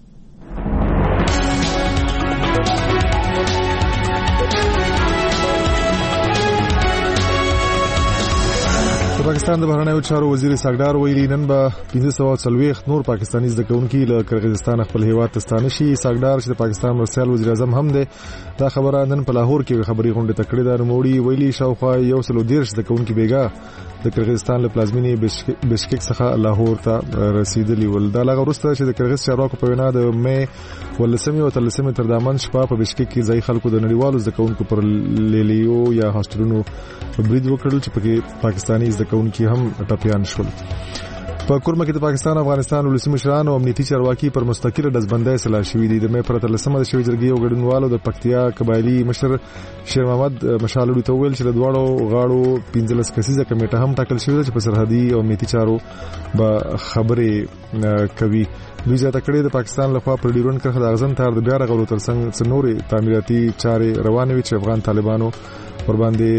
پاکستان د بهرنیو چارو وزیر ساګدار ویلي نن به 1540 نور پاکستاني زدهکونکي له قرغیزستان خپل هیواد ته ستانه شي. ساګدار چې د پاکستان مرستیال وزیر اعظم هم دی دا خبره نن په لاهور کې خبري غونډه تکړه ده. نوموړي ویلي شاوخوا 130 زدهکونکي بیګا د قرغیزستان له پلازمینې بشکک څخه لاهور ته رسیدلی ول. دا لږ وروسته چې د قرغیز چارواکو په وینا د مې 13 او 13 تر دامن شپه په بشکک کې ځای خلکو د نړیوالو زدهکونکو پر لیلیو یا هاستلونو برید وکړل چې پکې پاکستاني زدهکونکي هم ټپيان شول. په کورمه کې د پاکستان افغانستان ولسي مشران او امنیتي چارواکي پر مستقله دزبندۍ سلا شوې دي. د مې پر 13 د شوی جرګې او ګډونوالو د پکتیا قبایلی مشر شیر محمد مشالوړي ته ویل چې د دواړو غاړو 15 کسیزه کمیټه هم ټاکل شوې ده چې په سرحدي او امنیتي چارو به خبرې کوي. دوی زیاته کړې د پاکستان لخوا پر ډیورن کرښه د اغزن تار د بیا رغولو ترڅنګ څنوري تعمیراتي چارې روانې وي چې افغان طالبانو پر باندې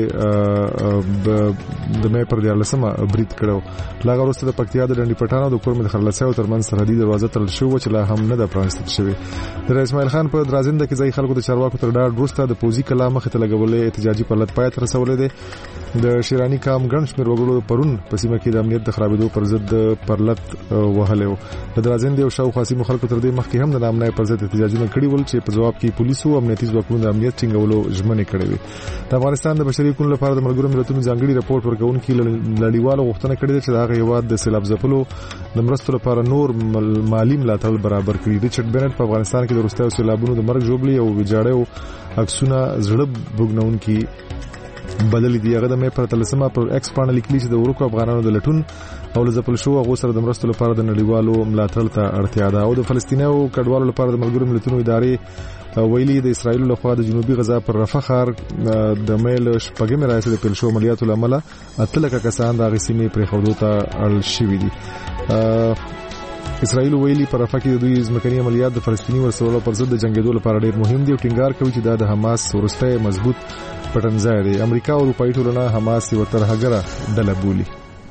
د مې پر 14 برید کړو. لاغه وروسته د پکتیا د ډنډي پټانو د کورمه د خلصیو ترمن سرحدي دروازه تړل شو چې لا هم نه د پرانستل شوی. د اسماعیل خان په درازنده کې ځای خلکو د چارواکو تر ډاډ وروسته د پوزي کلام مخ ته لګولې احتجاجي پلت پای تر رسولې ده. د شیرانی کام ګڼ شمېر وګړو پرون په سیمه کې د امنیت د خرابېدو پر ضد پرلت وهلو. د درازنده او شاوخوا سیمو خلکو تر دې مخکې هم د نامنای پر ضد احتجاجونه کړي ول چې په جواب کې پولیسو او امنیتي ځواکونو د امنیت ټینګولو ژمنې کړې وي. د افغانستان د بشري حقوقو لپاره د ملګرو ملتونو ځانګړي راپور ورکونکي لړیوالو غوښتنه کړې ده چې دا هیواد د سیلاب ځپلو د مرستو لپاره نور مالی ملاتړ برابر کړي. ریچارډ بنټ په افغانستان کې د وروستیو سیلابونو د مرګ ژوبلې او ویجاړیو عکسونه زړه بوګنونکي بدل دي. هغه د مې پر 13 پر ایکس باندې لیکلي چې د ورکو افغانانو د لټون او لزپل شو هغه سره د مرستو لپاره د نړیوالو ملاتړ ته اړتیا ده. او د فلسطینیو کډوالو لپاره د ملګرو ملتونو ادارې ویلي د اسرایل لخوا د جنوبي غزا پر رفح ښار د میل شپږمې راځي د پیل شو عملیاتو لامل اتلکه کسان د غسیمې پرې خودو ته اړ شوي دي. اسرائیل ویلي پر رفح کې د دوی ځمکني عملیات د فلسطیني ورسولو پر ضد د جنگیدو لپاره ډېر مهم دي او ټینګار کوي چې دا د حماس ورسته مضبوط پټنځای دی. امریکا او اروپایي ټولنه حماس یو ترهګره ډله بولي.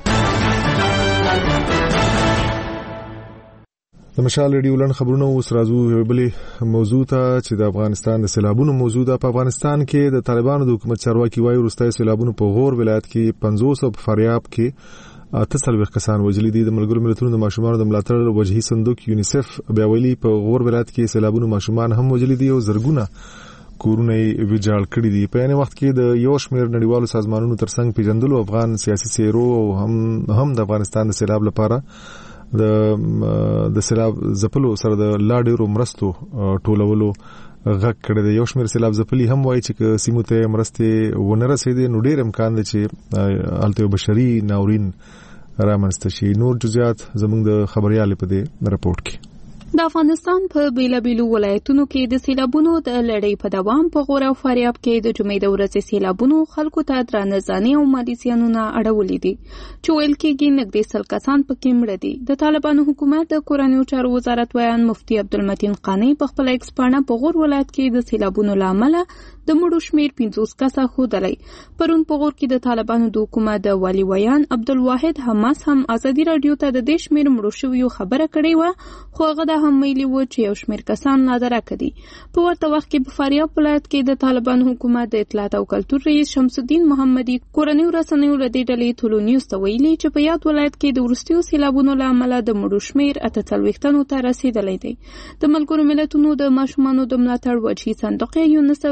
د مشال رادیو لن خبرونه اوس راځو بلې موضوع ته چې د افغانستان د سیلابونو موضوع ده. په افغانستان کې د طالبانو د حکومت چارواکي وایي وروستي سیلابونو په غور ولایت کې 500 په فاریاب کې 48 کسان وژلي دي. د ملګرو ملتونو د ماشومانو د ملاتړ وجهي صندوق یونیسف بیا ویلي په غور ولایت کې سیلابونو ماشومان هم وژلي دي او زرګونه کورونه ویجاړ کړي دي. په یوه وخت کې د یو شمېر نړیوالو سازمانونو ترڅنګ پیژندلو افغان سیاسي څیرو هم د افغانستان د سیلاب لپاره د سیلاب ځپلو سره د لا ډېرو مرستو ټولولو غږ کړی دی. یو شمېر سیلاب ځپلي هم وایي چې سیمو ته مرستې ونه رسېدې نو ډېر امکان دی چې هلته یو بشري ناورین رامنځته شي. نور جزئیات زموږ د خبريال په دې رپورټ کې. د افغانستان په بیلابیلو ولایتونو کې د سیلابونو د لړۍ په دوام په غور او فاریاب کې د جمعې د ورځې سیلابونو خلکو ته درانه ځاني او مالي زیانونه اړولي دي چې ویل کېږي نږدې 100 کسان پکې مړه دي. د طالبانو حکومت د کورنیو چارو وزارت ویان مفتي عبدالمتین قانی په خپل ایکس باندې په غور ولایت کې د سیلابونو لامل د مړو شمیر 50 کسه ښودلی. پرون په غور کې د طالبانو د حکومت د والی ویان عبدالواحد حماس هم ازادي رادیو ته د دې شمیر مړو شویو خبره کړې و خو هغه هم ویلي و چې یو شمیر کسان نادرکه دي. په ورته وخت کې په فاریاب ولایت کې د طالبانو حکومت د اطلاعات او کلتور رئیس شمس الدین محمدي کورنیو رسنیو له دې ډلې ټولو نیوز ته ویلي چې په یاد ولایت کې د وروستیو سیلابونو له امله د مړو شمیر 48 ته رسیدلی دی. د ملګرو ملتونو د ماشومانو د ملاتړ وجهي صندوق یونیسف د مې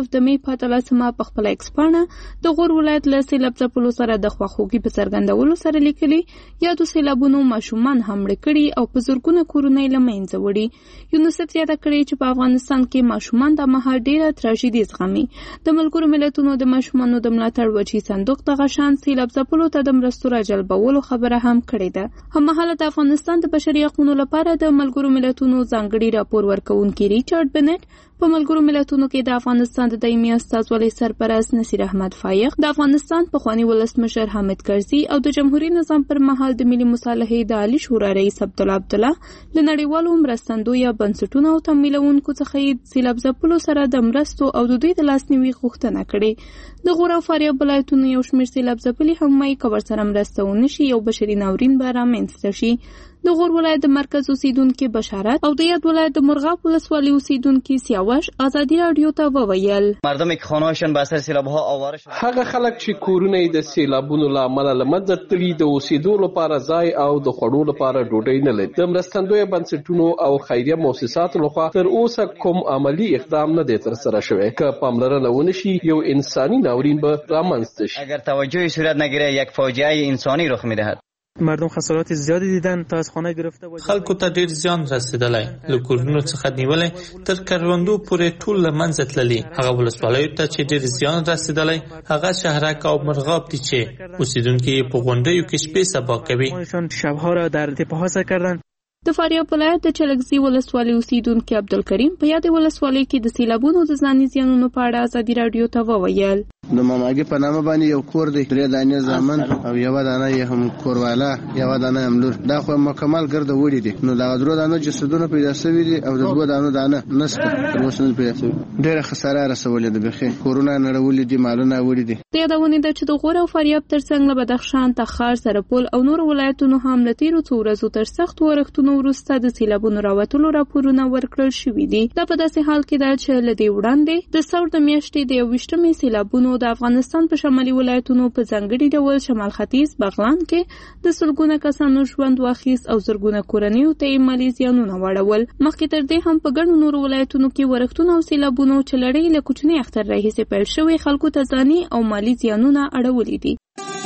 په 13 په خپل ایکسپانه د غور ولایت له سیلاب ځپلو سره د خواخوږي په څرګندولو سره لیکلي یادو سیلابونو ماشومان هم مړه کړي او په زرګونه کورونه له منځه وړي. یونیسف زیاته کړې چې په افغانستان کې ماشومان د مهال ډیره تراژیدي زغمي. د ملګرو ملتونو د ماشومانو د ملاتړ وچی صندوق د غشان سیلاب ځپلو ته د مرستو راجلبولو خبره هم کړې ده. هممهاله د افغانستان د بشري حقوقو لپاره د ملګرو ملتونو ځانګړي راپور ورکوونکي ریچارډ بنټ په ملګرو ملتونو کې د افغانستان د دایمي استازولۍ سرپرست نصیر احمد فایق، د افغانستان پخوانی ولسمشر حامد کرزي او د جمهوریت نظام پر مهال د ملي مصالحې د عالی شورا رئیس عبدالله عبدالله له نړیوالو مرستندویه بنسټونو او تمویلونکو څخه سیلاب ځپلو سره د مرستو او د دوی د لاسنیوي غوښتنه کړې. د غور او فاریاب ولایتونو یو شمېر سیلاب ځپلي هم وايي که ورسره مرسته ونه شي یو بشري ناورین به رامنځته شي. د غور ولایت د مرکز اوسیدونکو بشارت او د یاد ولایت د مرغاب ولسوالۍ اوسیدونکو سیاوش ازادي رادیو ته وویل مردمی که خانه‌هاشون به اثر سیلاب‌ها آواره شد. هغه خلک چې کورونه یې د سیلابونو له امله له منځه تللي د اوسېدو لپاره ځای او د خوړو لپاره ډوډۍ نه لري. د مرستندویه بنسټونو او خیریه مؤسساتو لخوا تر اوسه کوم عملی اقدام نه دی ترسره شوی. که پاملرنه ونه شي یو انساني ناورین به رامنځته شي. اگر توجهی صورت نگیره یک فاجعه انسانی رخ می‌دهد. مردم خسارات زیادی دیدن تا از خانه گرفته و خلکو ته ډیر زیان رسیدلی له کورونو څخه نیولې تر کروندو پورې ټول له منځه تللي. هغه ولسوالیو ته چې ډیر زیان رسیدلی هغه شهرک او مرغاب دي چې اوسیدونکي په غونډیو کې شپې سبا کوي. شبها را در تپه‌ها سر کردن. د فاریاب ولایت د چلګزي ولسوالۍ اوسیدونکو عبدالکریم په یاد ولسوالۍ کې د سیلابونو د ځاني زیانونو په اړه ازادي رادیو ته وویل. د ماماګي په نامه باندې یو کور دی، 3 دانې زامن او یو دانه یې هم کوروالا، یو دانه هم لور. دا خو مکمل ګرځ وړي دي. نو دا درو دانه جسدونه پیدا شوي دي او د 2 دانه نسته تر اوسه پیدا شوي. ډېره خساره رسولې ده، بخي کورونه نړولې دي، مالونه وړي دي. د یادونه ده چې د غور او فاریاب ترڅنګ له بدخشان، تخار، سرپل او نور ولایتونو هم له تیرو څو ورځو تر سخت ورښتونو وروسته د سیلابونو راوتلو راپورونه ورکړل شوي دي. دا په داسې حال کې ده چې له دې وړاندې د ثور د میاشتې د 28مې سیلابونو د افغانستان په شمالي ولایتونو په ځانګړي ډول شمال ختیځ بغلان کې د سلګونه کسانو ژوند واخیست او زرګونه کورنیو ته مالي زیانونه واړول. مخکې تر دې هم په ګڼو نورو ولایتونو کې ورښتونه او سیلابونو چې لړۍ له کوچني اختر راهیسې پیل شوی خلکو ته ځاني او مالي زیانونه اړولي دي.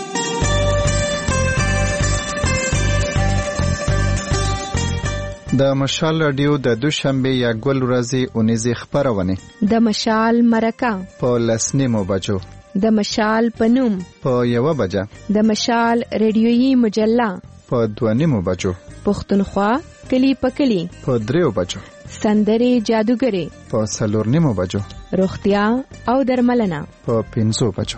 د مشال رادیو د دوشنبه یا ګل ورځې اونیزه خبرونه د مشال مرکه په 10 بجو، د مشال پنوم په 1 بجه، د مشال ریډیویي مجله په 2 بجو، پښتونخوا کلی په کلی په 3 بجو، سندري جادوګری په 4 بجو، روغتیا او درملنه په 5 بجو.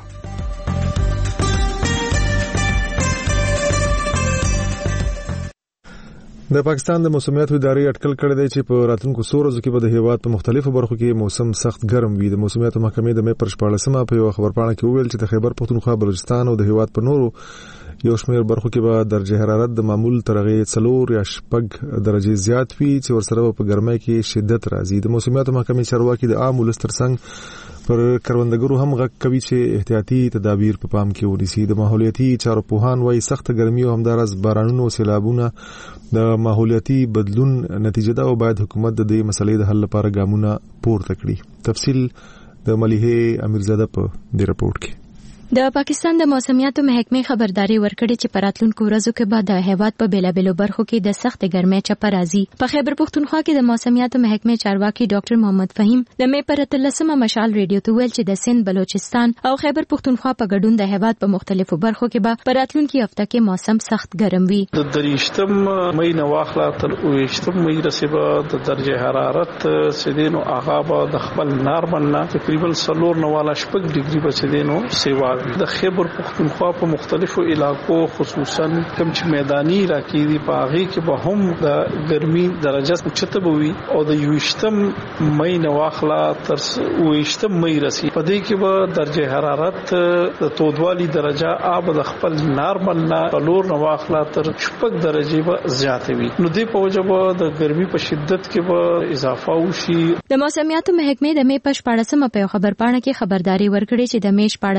د پاکستان د موسمیاتو ادارې اټکل کړی دی چې په راتلونکو څو ورځو کې به د هیواد په مختلفو برخو کې موسم سخت ګرم وي. د موسمیاتو محکمې د مې پر 14مه په یو خبرپاڼه کې وویل چې د خیبر پختونخوا، بلوچستان او د هیواد په نورو یو شمېر برخو کې به درجه حرارت د معمول تر 4 یا 6 درجه زیات وي چې ورسره په ګرمۍ کې شدت راځي. د موسمیاتو محکمې چارواکي د عام ولس ترڅنګ پر کروندګرو هم غږ کوي چې احتیاطي تدابیر په پام کې ونیسي. د ماحولیاتي چارو پوهان وايي سخت ګرمي او همدارس بارانونو او سیلابونه د ماحولیاتي بدلون نتیجه ده او باید حکومت د دې مسلې د حل لپاره ګامونه پورته کړي. تفصیل د ملیحه امیرزاده په دې رپورت کې. د پاکستان د موسمیاتو محکمې خبرداري ورکړې چې په راتلونکو ورځو کې به د هیواد په بیلابیلو برخو کې د سخت ګرمۍ چپه راځي. په خیبر پختونخوا کې د موسمیاتو محکمې چارواکي ډاکټر محمد فهیم د مې پر 13مه مشال ریډیو ته ویل چې د سند، بلوچستان او خیبر پختونخوا په ګډون د هیواد په مختلفو برخو کې به په راتلونکي هفته کې موسم سخت ګرم وي. د 23 مې نه واخله تر 28 مې رسېده د درجه حرارت سیدینو هغه به د خپل نارمل نه تقریبا 4.9 ډیګري بچیدنو سیوا د خیبر پختونخوا په مختلفو علاقو خصوصا کوم چې میداني علاقې دي په هغه کې به هم د ګرمي درجه اوچته بوي او د 28 مې نه واخله تر 28 مې رسي. په دې کې به درجه حرارت د تودوالي درجه آب د خپل نارمل نه لور نه واخله تر 6 درجه به زیاتې وي. نو دې په وجه به د ګرمي په شدت کې به اضافه وشي. د موسمیاتو محکمې د مې په 14مه په خبرپاڼه کې خبرداري ورکړې چې د مې 14مه نه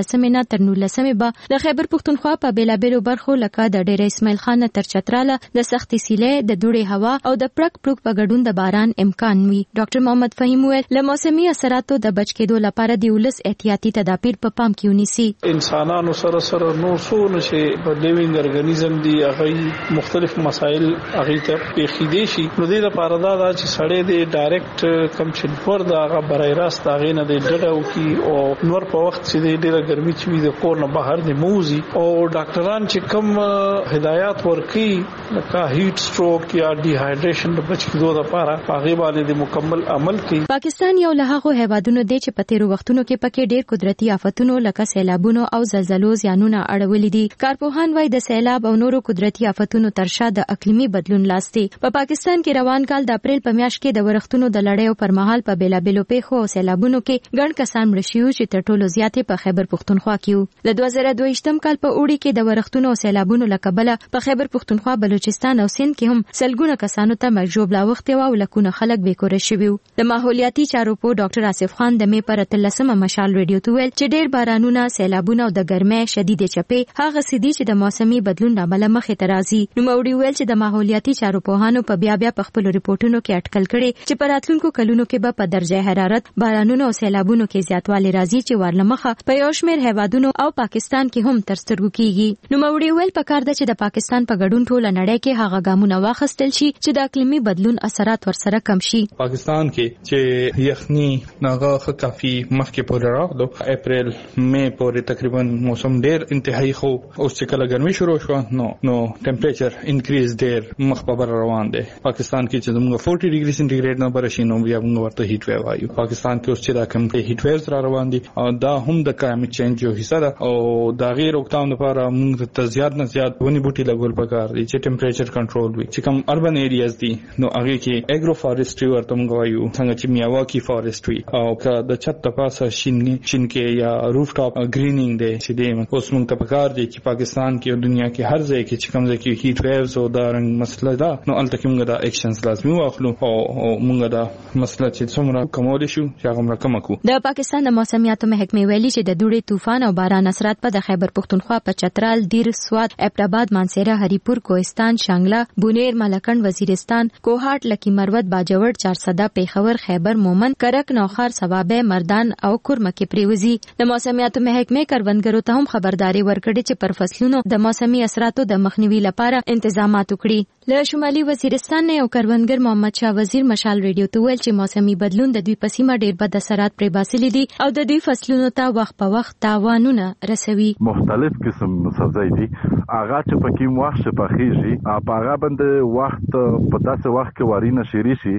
تر 19 به د خیبر پښتونخوا په بیلابیلو برخو لکه د ډېر اسماعیل خان تر چتراله د سختي سیلې د دوړې هوا او د پړک پړک په ګډون د باران امکان وي. ډاکټر محمد فهیم ویل له موسمي اثراتو د بچ کېدو لپاره د ولس احتیاطي تدابیر په پام کې ونیسي. انسانانو سره نور څو نشي په لیوینګ ارګانیزم دی هغه مختلف مسایل هغه ته پیښیدي شي. نو د لپاره دا چې سړی دی ډایرکټ کم چې ور دا هغه برای راست هغه نه دی ډډه وکي او نور په وخت چې ډیره ګرمي چې د کور نه بهر دی موزي او ډاکټران چې کوم هدایت ورکي لکه هیټ سټروک یا ډي هایډریشن د بچ کېدو لپاره هغه باندې د مکمل عمل کوي. پاکستان یو له هغو هیوادونو دی چې په تیرو وختونو کې پکې ډېر قدرتي آفتونو لکه سیلابونو او زلزلو زیانونه اړولي دي. کارپوهان وايي د سیلاب او نورو قدرتي آفتونو ترشا د اقلیمي بدلون لاس دی. په پاکستان کې روان کال د اپریل په میاشت کې د ورښتونو د لړیو پر مهال په بیلابیلو پیښو او سیلابونو کې ګڼ کسان مړه شوي چې تر ټولو زیاتې په خیبر پښتونخوا کې وو. د 2022م کال په اوړي کې د ورښتونو او سیلابونو له کبله په خیبر پښتونخوا، بلوچستان او سند کې هم سلګونه کسانو ته مرګ ژوبله اوښتې وه او لکونه خلک بېکوره شوي وو. د ماحولیاتي چارو په ډاکټر آصف خان د مې پر 13 مشال ریډیو ته ویل چې ډېر بارانونه، سیلابونه او د ګرمۍ شدیدې چپې هغه څه دي چې د موسمي بدلون له امله مخې ته راځي. نوموړي ویل چې د ماحولیاتي چارو پوهانو په بیا په خپلو ریپورټونو کې اټکل کړي چې په راتلونکو کلونو کې به په درجه حرارت، بارانونو او سیلابونو کې زیاتوالی راځي چې ورلمخه په یو شمېر هیوادونو او پاکستان کې هم تر سترګو کیږي. نوموړي ویل پکار ده چې د پاکستان په ګډون ټوله نړۍ کې هغه ګامونه واخیستل شي چې د اقلیمي بدلون اثرات ورسره کم شي. پاکستان کې چې یخني ناغه کافي مخکې پورې راغلو، اپریل مې پورې تقریبا موسم ډېر انتهایی خو اوس چې کله ګرمي شروع شو نو ټمپریچر انکریز ډېر مخ په بر روان دی. پاکستان کې چې موږ 40 ډیګري سنټیګریډ نه برشي نو بیا موږ ورته هیټ ویو وایو. پاکستان کې اوس چې دا کوم هیټ ویوز را روان دي او دا هم د کلایمټ چینج یو حصہ ده او دا غیر روکتام لپاره موږ ته زیات نه زیات ونی بوټي لګول پکار دي چې ټمپریچر کنټرول وي. چې کوم اربن ایریاز دي نو هغه کې اګرو فارستري ورته موږ وایو، څنګه چې میاواکی فارستري او که د چت په پاسه شینکې یا روف ټاپ گرینینګ دی چې دی اوس موږ ته پکار دي چې پاکستان کې او دنیا کې هر ځای کې چې کوم ځای کې هیټ ویوز او دا رنګ مسله ده نو الته کې موږ دا اکشنز لازمي واخلو او موږ دا مسله چې څومره کمول شو چې هغه مرکم کو. د پاکستان د موسمیاتو محکمې ویلي چې د دوړې طوفان او باران اثرات په د خیبر پښتونخوا په چترال، دیر، سوات، ابټاباد، مانسهره، هریپور، کوهستان، شانګله، بونیر، ملکند، وزیرستان، کوهاټ، لکی مروت، باجوړ، چارسده، پیښور، خیبر، مومند، کرک، نوخار، سوابه، مردان او کورمه کې پریوزي. د موسمیاتو محکمې کروندګرو ته هم خبرداري ورکړې چې پر فصلونو د موسمي اثراتو د مخنیوي لپاره انتظامات وکړي. له شمالي وزیرستان نه یو کروندګر محمد شاه وزیر مشال ریډیو ته ویل چې موسمي بدلون د دوی په سیمه ډېر بد اثرات پرې باسلي دي او د دوی فصلونو ته وخت په وخت تاوانونه رسوي. مختلف قسم سبزی دي هغه چې پکې وخت پخېږي په هغه باندې وخت په داسې وخت کې وارینه شيري شي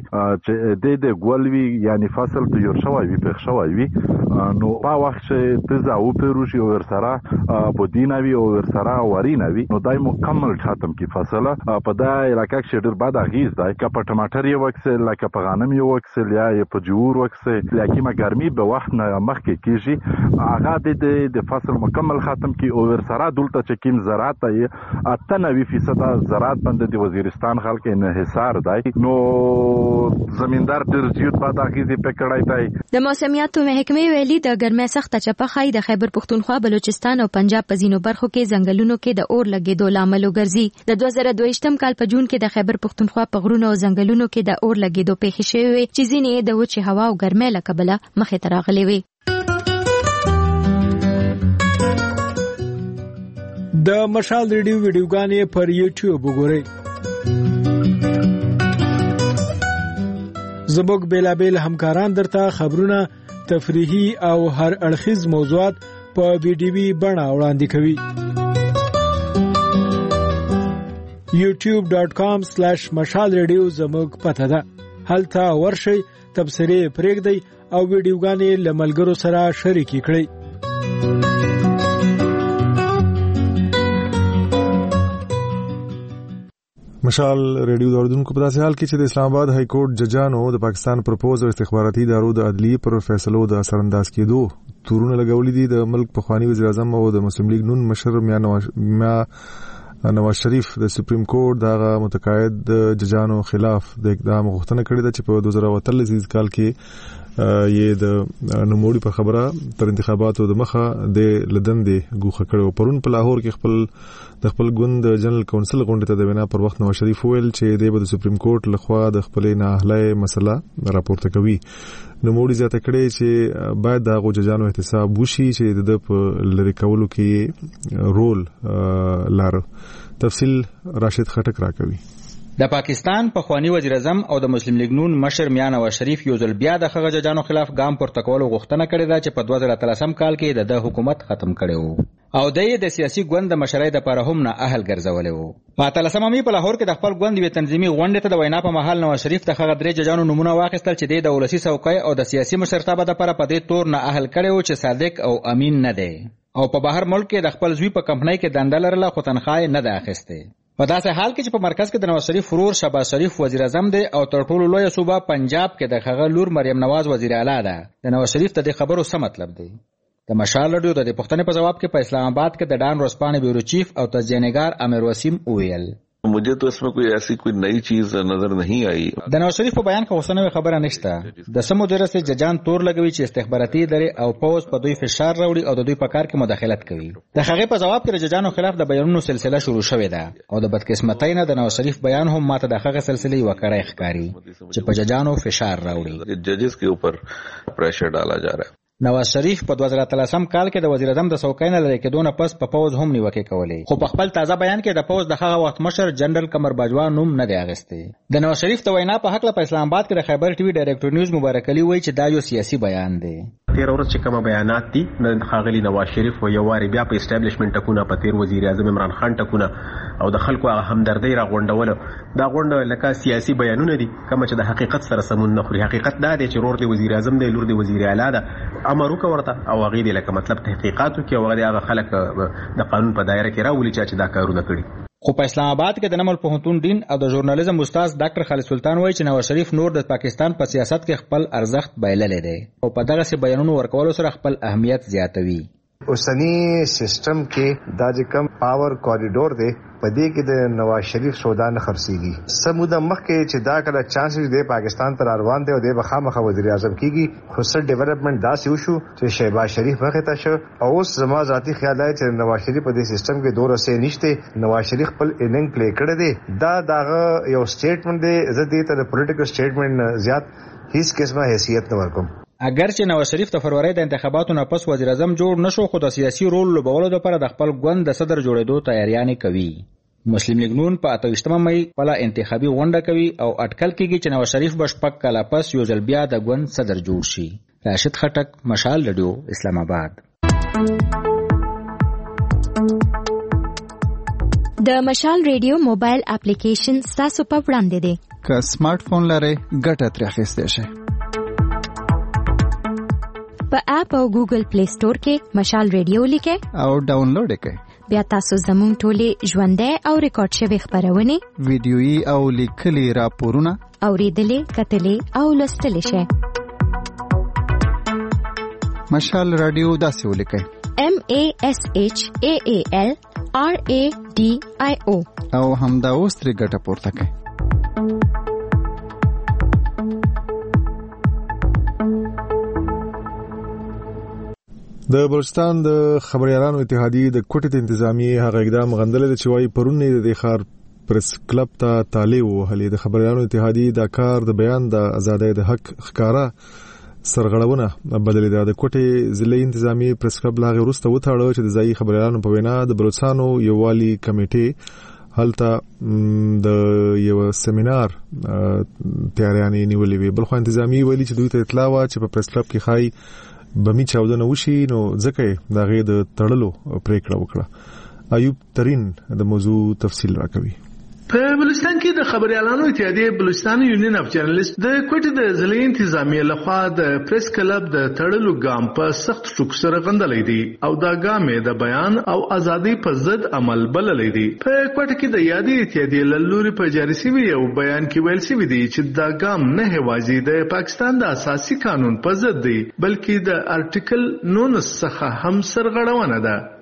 چې د ګولوي یعنی فصل ته یور شوی وي پخ شوی وي نو په وخت چې تزه او پیروشي او ورسره بودیناوي او ورسره واریناوي نو دای مکمل ختم کی فصله په دا علاقه کې ډېر بد اغیز دی که په ټماټر یو وکسل لکه په غنم یو وکسل یا په جوور وکسل لکه ما ګرمي به وخت نه مخکې کیږي هغه د فصل مکمل ختم کی او ورسره دلته چې کیم زراعت یې 98% زراعت باندې د وزیرستان خلک انحصار دی نو زمیندار ډېر زیات بد اغیز پکړای دی. د موسمیاتو محکمې ویلي د ګرمۍ سخته چپه خای د خیبر پښتونخوا، بلوچستان او پنجاب په ځینو برخو کې ځنګلونو کې د اور لګیدو لامل وګرځي. د 2022م کال په جون کې د خیبر پښتونخوا په غرونو او ځنګلونو کې د اور لګیدو پیښې شوې وې چې ځینې د وچې هوا او ګرمۍ له کبله مخې ته راغلې وې. د مشال ریډیو ویډیوګانې پر یوټیوب وګورئ. زموږ بیلابیل همکاران درته خبرونه، تفریحي او هر اړخیز موضوعات په ویډیوي بڼه وړاندې کوي. youtube.com/مشال ریډیو زموږ پته ده. هلته ورشئ، تبصرې پرېږدئ او ویډیوګانې له ملګرو سره شریکې کړئ. مشال ریډیو د اردن کو په داسې حال کې چې د اسلام آباد های کورټ ججانو د پاکستان پرپوز او استخباراتي ادارو د عدلیې پر فیصلو د اثر انداز کېدو تورونه لګولې دي. د ملک پخوانی وزیر اعظم او د مسلم لیگ نون مشر میا نواز شریف د سپریم کورټ دغه متقاعد ججانو خلاف د اقدام غوښتنه کړې ده چې په 2013 کال کې یې د نوموړي په خبره تر انتخاباتو د مخه د لدندې ګوښه کړو. پرون په لاهور کې د خپل ګوند جنرال کونسل غونډې ته د وینا پر وخت نواز شریف ویل چې د سپریم کورټ لخوا د خپل نااهلۍ مسله راپورته کوي. نوموړي زیاته کړې چې باید د هغو ججانو احتساب وشي چې د په لری کولو کې رول لري. تفصیل راشد خټک راکوي. د پاکستان پخوانی وزیر اعظم او د مسلم لیگ نون مشر میاں نواز شریف یو ځل بیا د خغه ججانو خلاف ګام پورته کولو غوښتنه کړې ده چې په 2013 کال کې د حکومت ختم کړي وو او د سیاسي ګوند د مشرۍ د لپاره هم نه اهل ګرځولې وو. په 13 مې په لاهور کې د خپل ګوند یو تنظیمي غونډې ته د وینا په محل نواز شریف د خغه درې ججانو نمونه واخیستل چې د ولسی څوکۍ او د سیاسي مشرتابه لپاره په دې تور نه اهل کړي وو چې صادق او امین نه دی او په بهر ملک کې د خپل زوی په کمپنۍ کې دنده لرله خو تنخواه نه ده اخیسته. په داسې حال کې چې په مرکز کې د نواز شریف ورور شهباز شریف وزیر اعظم دی او تر ټولو لوی صوبه پنجاب کې د خغه لور مریم نواز وزیر اعلی ده. د نواز شریف ته د خبرو څه مطلب دی؟ د مشال رادیو د پښتنې په جواب کې په اسلام آباد کې د ډان ورځپاڼې بیورو چیف او تجزیه‌نگار امیر وسیم ویل मुझे तो इसमें कोई ऐसी कोई नई चीज नजर नहीं आई. د نواز شریف په بیان کې اوسنوي خبره نشته. د سمو درې سره ججان تور لګوي چې استخباراتي ادارې او پوز په دوی فشار راوړي او د دوی په کار کې مداخلت کوي. د هغه په جواب کې د ججانو خلاف د بیانونو سلسله شروع شوې ده او د بدقسمتۍ نه د نواز شریف بیان هم ماته د هغه سلسله یو کړای ښکاری چې په ججانو فشار راوړي. जजेस के ऊपर प्रेशर डाला जा रहा है. نواز شریف په 2013 کال کې د وزیر اعظم د څوکۍ نه لري کېدو نه پس په پوز هم نیوکې کولې خو په خپل تازه بیان کې د پوز د هغه وخت مشر جنرال قمر باجوا نوم نه دی اغستی. د نواز شریف د وینا په حق له اسلام آباد کې د خیبر ټي وي ډایرکټر نیوز مبارک علي وایي چې دا یو سیاسي بیان دی. تیر ورځ چې کوم بیانات دي د خاغلی نواز شریف و یو واری بیا په اسټابلیشمنت ټکونه په تیر وزیر اعظم عمران خان ټکونه او د خلکو هغه همدردی را غونډول دا غونډه لکه سیاسي بیانونه دي کوم چې د حقیقت سره سمون نه خوري. حقیقت دا دی چې رور دی وزیر اعظم دی لور دی وزیر اعلی ده امر وکړه او هغه دی لکه مطلب تحقیقاتو کې هغه خلک د قانون په دایره کې راولي چې دا کارونه کړي. خو په اسلام آباد کې د نمل پوهنتون دین او د ژورنالیزم استاد ډاکټر خالد سلطان وایي چې نواز شریف نور د پاکستان په سیاست کې خپل ارزښت بایللی دی او په دغه سي بیانونو ورکولو سره خپل اهمیت زیاتوي. اوسنی سیستم کې دا چې کم پاور کوریډور دی په دې کې د نواز شریف سودا نه خرڅيږي. سموده مخکې چې دا کله چانسز دی پاکستان تر روان دی او د بخامخه وزیر اعظم کیږي خو سر ډیولپمنٹ دا سی وشو چې شهباز شریف مخه ته شو او اوس زما ذاتی خیال دی چې نواز شریف په دې سیستم کې دور سه نشته. نواز شریف خپل اننګ پلی کړی دی داغه یو سټیټمنټ دی زه دې ته پولیټیکل سټیټمنټ زیات هیڅ قسمه حیثیت نه ورکوم. اگر چې نواز شریف د فروری د انتخاباتو نه پس وزیر اعظم جوړ نشو خو د سیاسي رول لوبولو لپاره د خپل ګوند د صدر جوړېدو تیاریانې کوي. مسلم لیگ نون په 28 مې خپل انتخابي غونډه کوي او اټکل کېږي چې نواز شریف بشپک کاله پس یو ځل بیا د ګوند صدر جوړ شي. راشد خټک، مشال رادیو، اسلام آباد. د مشال ریډیو موبایل اپلیکیشن تاسو په وړاندې دی. که سمارټ فون لرئ ګټه ترې اخیستی شئ. په اپ او ګوګل پلی سٹور کې مشال ریډیو لیکئ او ډاونلوډ یې کړئ. بیا تاسو زموږ ټولې ژوندۍ او ریکارډ شوې خبرونه ویډیويي او لیکلي راپورونه اوریدلې کتلې او لوستلې شئ. مشال رادیو داسې ولیکئ MASHAAL RADIO او همدا اوس ترې ګټه پورته کړئ. د بلوچستان د خبريالانو اتحادیې د کوټې د انتظامی هغه اقدام غندل چې وايي پرون د ښار پریس کلب ته طالب وهلې. د خبريالانو اتحادیې د کار د بیان د ازادۍ د حق ښکارا سرغړونه بدلې ده. د کوټې ضلعي انتظامی پریس کلب لاغه وروسته وټاړو چې د ځای خبريالانو په وینا د بلوچستانو یووالي کمیټې هلته د یو سیمینار تیاریانې نیولې وي. بلخو انتظامی ویلي چې دوی ته اطلاع وا چې په پریس کلب کې خای بمی چاودنه وشي نو ځکه دا غي د تړلو پریکړه وکړه. ایوب ترين د موضوع تفصیل راکوي. په بلوچستان کې د خبريالانو اتحادیې بلوچستان یونین اف جرنالست د کوټې د ضلعي انتظامیه لخوا د پریس کلب د تړلو ګام په سخت ټکو سره غندلې دي او دا ګام د بیان او ازادي په ضد عمل بللې دي. په کوټه کې د یادې اتحادیې لوري په جاري شوی یو بیان کې ویل شوی دی چې دا ګام نه هوازي د پاکستان د اساسي قانون په ضد دی بلکې د ارټیکل 19 څخه هم سرغړونه ده.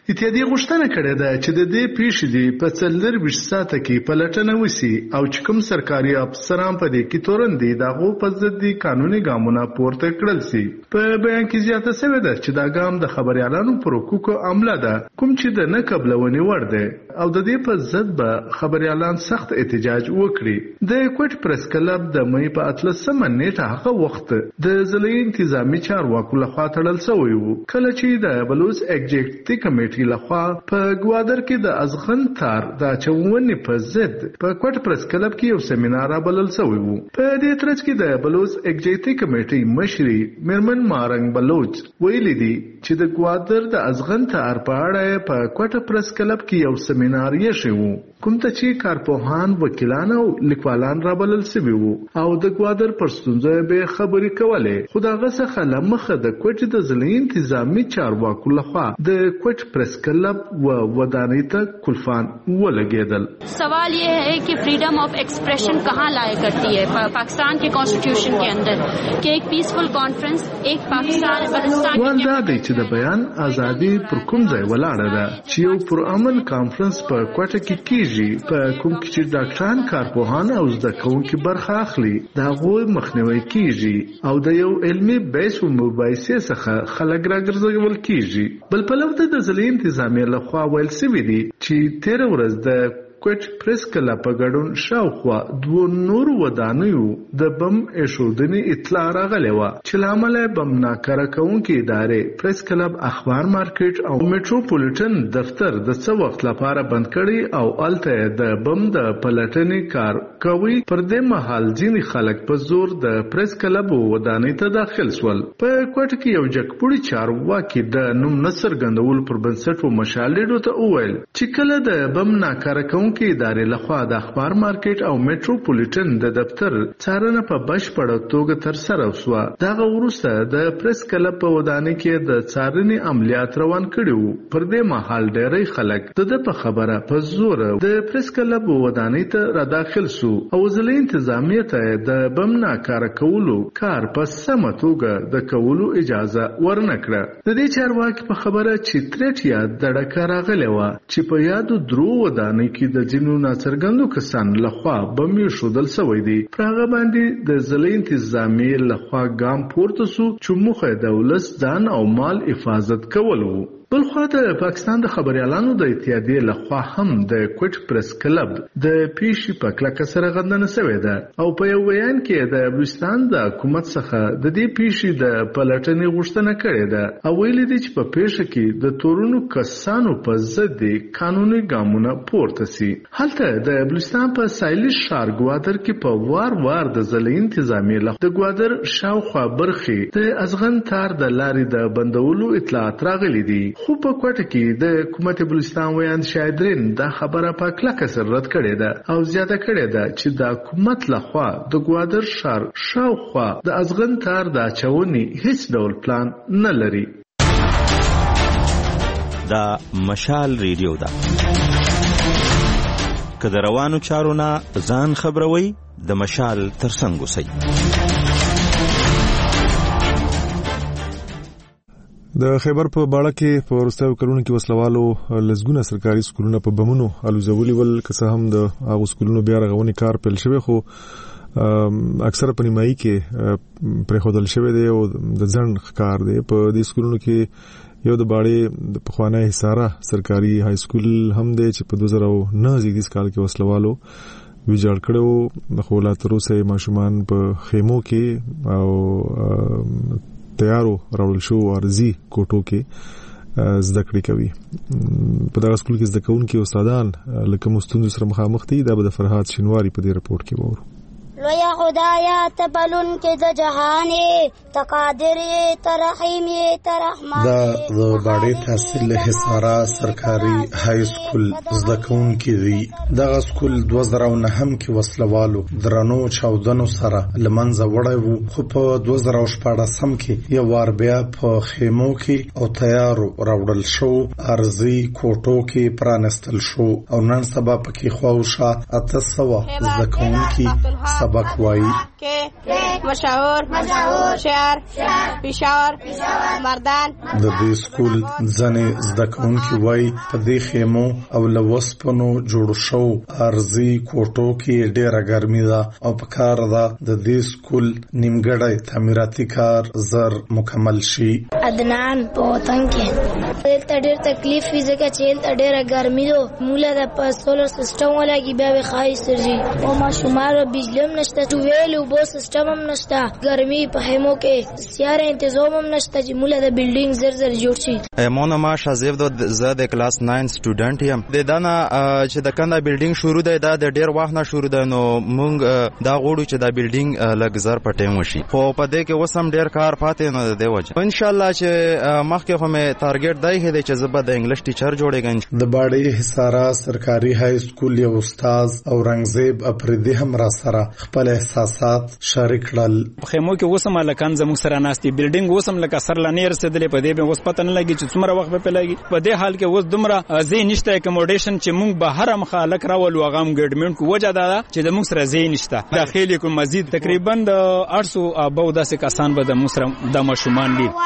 اتحادیه غوښتنه کړې ده چې د دې پیښې دی په 24 ساعته کې پلټنه وسی او چې کوم سرکاري افسران په دې کې تورن دي دغه په ضد دي قانوني ګامونه پورته کړل سي. په بیان کې زیاته شوې ده چې دا ګام د خبريالانو پر حقوقو عمله ده کوم چې د نه قبلونې وړ ده او د دې په ضد به خبريالان سخت احتجاج وکړي. د کوټ پریس کلب د مې په 13 نیټه هغه وخت د ضلعي انتظامی چارواکو لخوا تړل شوی وو کله چې د بلوچ ایگزیکټیو کمیټې لخوا په ګوادر کې د ازغن تار د چونې په ضد په کوټ پریس کلب کې یو سیمینار بلل شوی وو. په دې ترڅ کې د بلوچ ایگزیکټیو کمیټې مشري میرمن مارنګ بلوچ ویلي دي چې د ګوادر د ازغن تار په اړه په کوټ پریس کلب کې یو سیمینار یې شوی کوم ته چې کارپوهان وکیلان او لیکوالان را بلل شوي وو او د ګوادر پر ستونزو به خبرې کولې خو دغه څخه لمخه د کوټ د ضلعي انتظامی چارواکو لخوا د کوټ پریس کلب و ودانۍ ته کلفان ولګېدل. سوال یہ ہے کہ freedom of expression कहाँ लाया करती है पाकिस्तान के कॉन्स्टिट्यूशन के अंदर कि एक पीसफुल कॉन्फ्रेंस एक पाकिस्तान बलूचिस्तान ولدا د چې د بیان ازادي پر کوم ځای ولاړه ده چې یو پر امن کانفرنس په کوټه کې کیږي په کوم کې چې ډاکټران کارپوهان او زده کوونکي برخه اخلي دا غوي مخنیوي کیږي او د یو علمي بیس او مباحثې څخه خلک راګرځول کیږي. بل په لور د ضلعي انتظامی لخوا ویل شوی دی چې 13 ورځ د کوټ پریس کلب په ګډون شاوخوا 2 نور ودانیو د بم ایښودنې اطلاع راغلی و چې لامل بم ناکاره کوونکې ادارې پریس کلب اخبار مارکیټ او میټروپولیټن دفتر د څه وخت لپاره بند کړي او الته د بم د پلټنې کار کوي. پر دې مهال ځینې خلک په زور د پریس کلب ودانۍ ته داخل شول. په کوټ کې یو جګپوړي چارواکي د نوم نصر غندول پر بنسټ و مشالېډو ته وویل چې کله د بم ناکاره کوونکې کې ادارې لخوا د اخبار مارکیټ او میټروپولیټن د دفتر څارنه په بشپړه توګه تر سره وسوه. دغه وروسته د پریس کلب په ودانۍ کې د څارنې عملیات روان کړي وو. پر دې مهال ډېری خلک د په خبره په زور د پریس کلب ودانۍ ته را داخل سو او ضلعي انتظامیه ته د بم ناکاره کولو کار په سمه توګه د کولو اجازه ورنکړه. د دې چارواکي په خبره چې تریټ یا دړکه راغلی و چې په یادو درو ودانۍ کې د ځینو ناڅرګندو کسان لخوا بم ایښودل شوی دی. پر هغه باندې د ضلعي انتظامی لخوا ګام پورته سو چې موخه د ولس ځان او مال حفاظت کول وو. بل خو د پاکستان د خبريالانو د اتحادیې لخوا هم د کوټ پریس کلب د پیښې په کلکه سره غندنه شوې ده او په یو بیان کې د بلوچستان د حکومت څخه د دې پیښې د پلټنې غوښتنه کړې ده او ویلي دي چې په پیښه کې د تورونو کسانو په ضد قانوني ګامونه پورته سي. هلته د بلوچستان په سایلي ښار ګوادر کې په وار د ضلعي انتظامی لخوا د ګوادر شاوخوا برخې د ازغن تار د لارې د بندولو اطلاعات راغلي دي. خو په کوټه کې د حکومت بلوچستان ویاند شایدرین دا خبره په کلکه سره رد کړې ده او زیاته کړې ده چې د حکومت لخوا د ګوادر ښار شاوخوا د ازغن تار د اچونې هیڅ ډول پلان نه لري. دا مشال ریډیو ده که د روانو چارو نه ځان خبروي د مشال ترڅنګ اوسئ. د خیبر په باړه کې په وروستیو کلونو کې وسلوالو لزګونه سرکاري سکولونه په بمونو الوزولي ول که څه هم د هغو سکولونو بیا رغونې کار پیل شوی خو اکثره په نیمایي کې پرېښودل شوی دی او د ځنډ ښکار دی. په دې سکولونو کې یو د باړې د پخوانی حصاره سرکاري های سکول هم دی چې په 2009 زیږدیز کال کې وسلوالو ویجاړ کړو خو لا تر اوسه ماشومان په خیمو کې او تیارو راوړل شو ارزي کوټو کې زده کړې کوي. په دغه سکول کې زده کوونکي استادان لکه مستوند سره مخامخ دي. دا به د فرحات شینواری په دې رپورت کې وورو. لویا خدایا تبلون کې د جهان تقادر ترحیم ترحمان دا د باړې تحصیل حصارا سرکاري های سکول زده کوونکي دي. دغه سکول 2009 کې وسلوالو درنو چاودنو سره لمنځه وړی وو خو په 2014 کې یو وار بیا په خیمو کې او تیارو راوړل شو ارزي کوټو کې پرانستل شو او نن سبا پکې خواوشه 800 زده کوونکي بابک وایي مشهور شهر پېښور مردان. د دې سکول ځنې زده کوونکي وایي په دې خیمو او له وسپنو جوړ شو ارزي کوټو کې ډېره ګرمي ده او په کار ده د دې سکول نیمګړی تعمیراتي کار زر مکمل شي. عدنان په وطن کې دلته ډېر تکلیف وي ځکه چې دلته ډېره ګرمي ده. موږ د په سولر سیسټم ولګي بیا به ښایست راځي او ماشومان بجلی هم نشته، ټویل اوبو سیسټم هم نشته، ګرمي په خیمو کې سیاره تنظیم هم نشته چې موږ د بلډینګ زر جوړ شي. مونما شازیف زه د کلاس 9 سټوډنټ یم. د دانا چې د کنده بلډینګ شروع دی دا د ډېر وخت نه شروع دی، نو مونږ دا غواړو چې دا بلډینګ لږ زر په ټیم وشي، خو په دې کې اوس هم ډېر کار پاتې نه دی وجه. ان شاء الله چې مخکې خو مې ټارګټ دی دی چې زه به د انګلیش ټیچر جوړېږم. د باړې حصارا سرکاري های سکول یو استاد او رنگزیب افریدي هم را سره خپل احساسات شریک کړل. خیمو کې اوس هم لکان زموږ سره ناستي، بلډینګ اوس هم لکه سر لنیر رسیدلې، په دې به اوس پته نه لګي چې څومره وخت به لګي. په دې حال کې اوس دومره ځای نشته اکوموډیشن چې موږ به هر مخالک راول وغام ګډمنټ کو وجه دا چې د موږ سره ځای نشته. داخلي کوم مزید تقریبا د 800 ابو داسې کسان به د موږ سره د مشومان دي.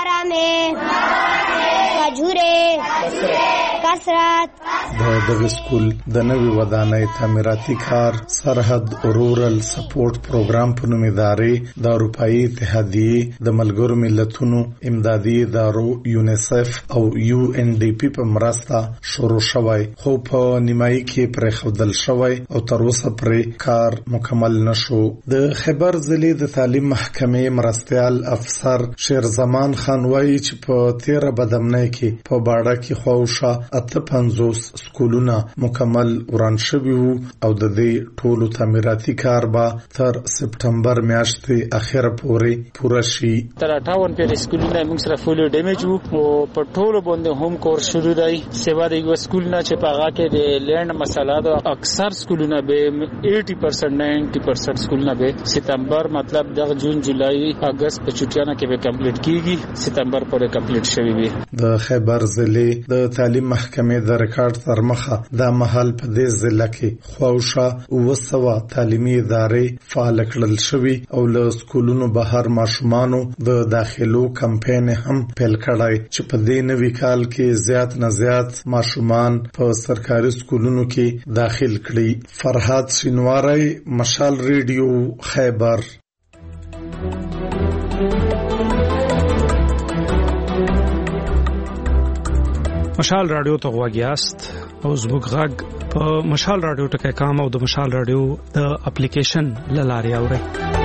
د دغه سکول د نوې ودانۍ تعمیراتي کار سرحد رورل سپورټ پروګرام په نوم ادارې د اروپאי اتحادیې د ملګرو ملتونو امدادي ادارو یونیسف او UNDP په مرسته شروع شوی، خو په نیمایي کې پرې خودل شوی او تر اوسه پرې کار مکمل نشو. د خیبر ضلع د تعلیم محکمې مرستیال افسر شیرزمان خان وایي چې په 13 بدمنۍ کې په باړه کې خواوشا 58 سکولونه مکمل وران شوي وو او د دې ټولو تعمیراتي کار به تر سپټمبر میاشتې اخره پورې پوره شي. تر 58 پیر سکولونه موږ سره فول ډیمیج وو او په ټولو باندې هوم کورس شروع دی. سیوا د یو سکولونه چې په هغه کې د لینډ مسله ده، اکثر سکولونه به 80% 90% سکولونه به سپتمبر مطلب د جون جولای اگست په چټیانه کې به کمپلیټ کیږي، سپتمبر پورې کمپلیټ شوی وي. د خیبر ضلع د تعلیم محکمې د ریکارډ تر مخه د محل په دې ضلع کې خواوشا 200 تعلیمي ادارې فعال کړل شوی او له سکولونو بهر ماشومانو د داخلو کمپاین هم پیل کړای چې په دې نوي کال کې زیات نه زیات ماشومان په سرکاري سکولونو کې داخل کړي. فرهاد شینواری، مشال ریډیو، خیبر. مشال رادیو ته غواګیاست او زموږ غږ په مشال رادیو ټکی کام او د مشال رادیو د اپلیکیشن لاري اوري.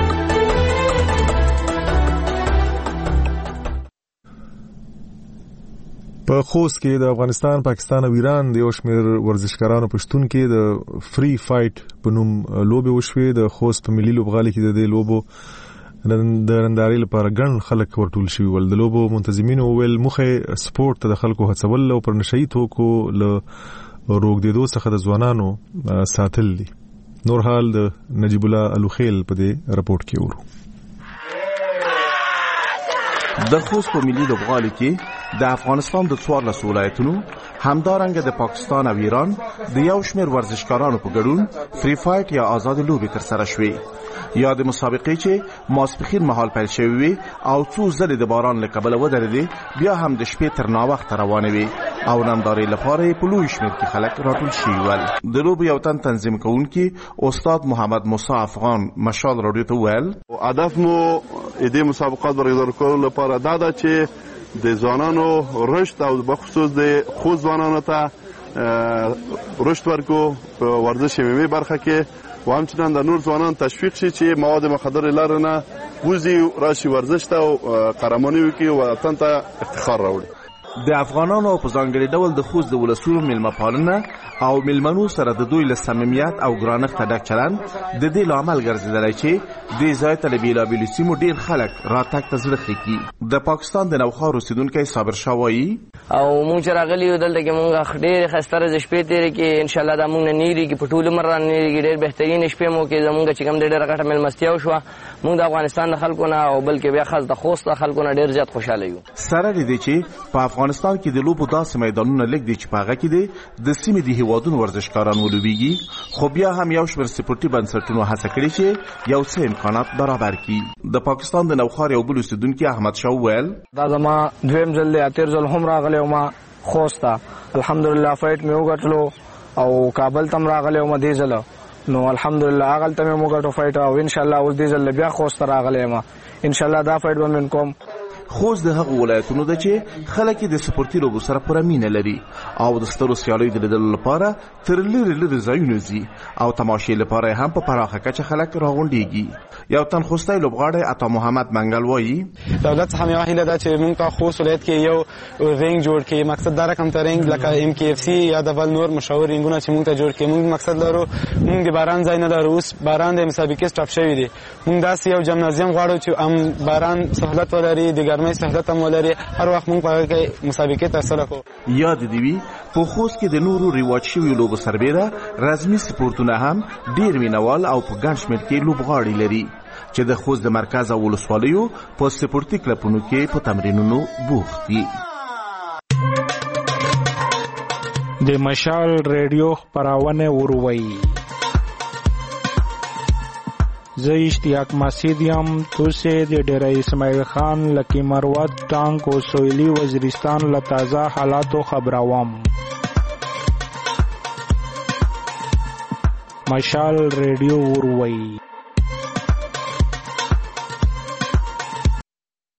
په خوست کې د افغانستان، پاکستان او ایران د یو شمېر ورزشکارانو پښتون کې د فری فایټ په نوم لوبه وشوې. د خوست په ملي لوبغالي کې د دې لوبو د نندارې لپاره ګڼ خلک ورټول شوي ول. د لوبو منتظمینو ویل موخه سپورت ته د خلکو هڅول او پر نشئی توکو له روغدېدو څخه د ځوانانو ساتل دي. نور حال د نجیب الله الوخیل په دې راپورټ کې ورو. د خوست په ملي لوبغالي کې د افغانستان د 14 ولایتونو همدارنګه د پاکستان او ایران د یو شمېر ورزشکارانو په ګډون فری فایټ یا آزاد لوبې ترسره شوې. یا د مسابقې چې ماسپخین مهال پیل شوې وي او څو ځلې د باران له کبله ودرېدې، بیا هم د شپې تر ناوخته روانې وي او نندارې لپاره په لوی شمېر کې خلک راټول شوي ول. د لوبې یو تن تنظیم کوونکی استاد محمد موسی افغان مشال رادیو ته ویل هدف مو دې مسابقات برگزار کولو لپاره دا ده چې د ځوانانو رشد او بخصوص د خو ځوانانو ته رشد ورکو په ورزش ملي برخه کې و همچنان د نور ځوانان تشویق شي چې مواد مخدر لاره نه وځي، راشي ورزش ته او قهرماني وکړي او وطن ته افتخار راوړي. د افغانانو په ځانګړي ډول د خوست د ولسونو میلمه پالنه او میلمنو سره د دوی له صمیمیت او ګرانښت ډک چلند د دې لامل ګرځیدلی چې دې ځای ته له بېلابېلو سیمو ډېر خلک راتګ ته زړه ښه کړي. د پاکستان د نوښار اوسېدونکی صابر شاه وایي او مونږ چې راغلي یو دلته کې مونږ ډېرې ښایسته ورځې شپې تېرې کړې، انشاءالله دا مونږ نه نه هېرېږي، په ټول عمر رانه نه هېرېږي. ډېر بهترینې شپې مو کې زمونږ چې کوم ډېره غټه مېلمستیا وشوه. مونږ د افغانستان د خلکو نه او بلکې بیا خاص د خوست د خلکو نه ډېر زیات خوشحاله یو. سره دې چې په افغانستان کې د لوبو داسې میدانونه لږ دي چې په هغه کې د سیمې د هیوادونو ورزشکاران ولوبېږي، خو بیا هم یو شمېر سپورټي بنسټونو هڅه کړې چې یو څه امکانات برابر کړي. د پاکستان د نوښار یو بل اوسیدونکي احمد شاه وویل دا زما دویم ځل دی، تیر ځل هم راغلی وم خوست ته، الحمدلله فایټ مې وګټلو او کابل ته هم راغلی وم دې ځله، نو الحمدلله هغلته مې وګټو فایټ او انشاءالله اوس دې ځل بیا خوست ته راغلی یم، انشاءالله دا فایټ به مې کوم. خوست د هغو ولایتونو ده چې خلک د سپورتي لوبو سره پوره مینه لري او د سترو سیالیو د لیدلو لپاره تر لرې لرې ځایونو ځي او تماشې لپاره هم په پراخه کچه خلک راغونډېږي. یو تن خوستی لوبغاړی عطا محمد منګل وایي دولت څخه مې هیله ده چې موږ ته خوست ولایت کې یو رینګ جوړ کړي، مقصد دا رقم ته رینګ لکه MKFC یا د بل نور مشهور رینګونه چې موږ ته جوړ کړي. موږ مقصد لرو موږ د باران ځای نه لرو، اوس باران د مسابقې سټاپ شوی دی، موږ داسې یو جمنازیم غواړو چې باران سهولت ولري، د ګرمۍ سهولت هم ولري، هر وخت موږ په هغه کې مسابقې ترسره کوو. یاد دې وي په خوست کې د نورو رواج شویو لوبو سربیره رسمي سپورتونه هم ډېر مینوال او په ګڼ شمېر کې لوبغاړي لري چې د خوست د مرکز او ولسوالیو په سپورتي کلبونو کې په تمرینونو بوخت دي. د مشال ریډیو خپرونه وروي زه اشتیاق مسعود یم. توسه د ډیره اسماعیل خان لکی مروت ټانک او سویلی وزیرستان له تازه حالاتو خبروم. مشال ریډیو وروي.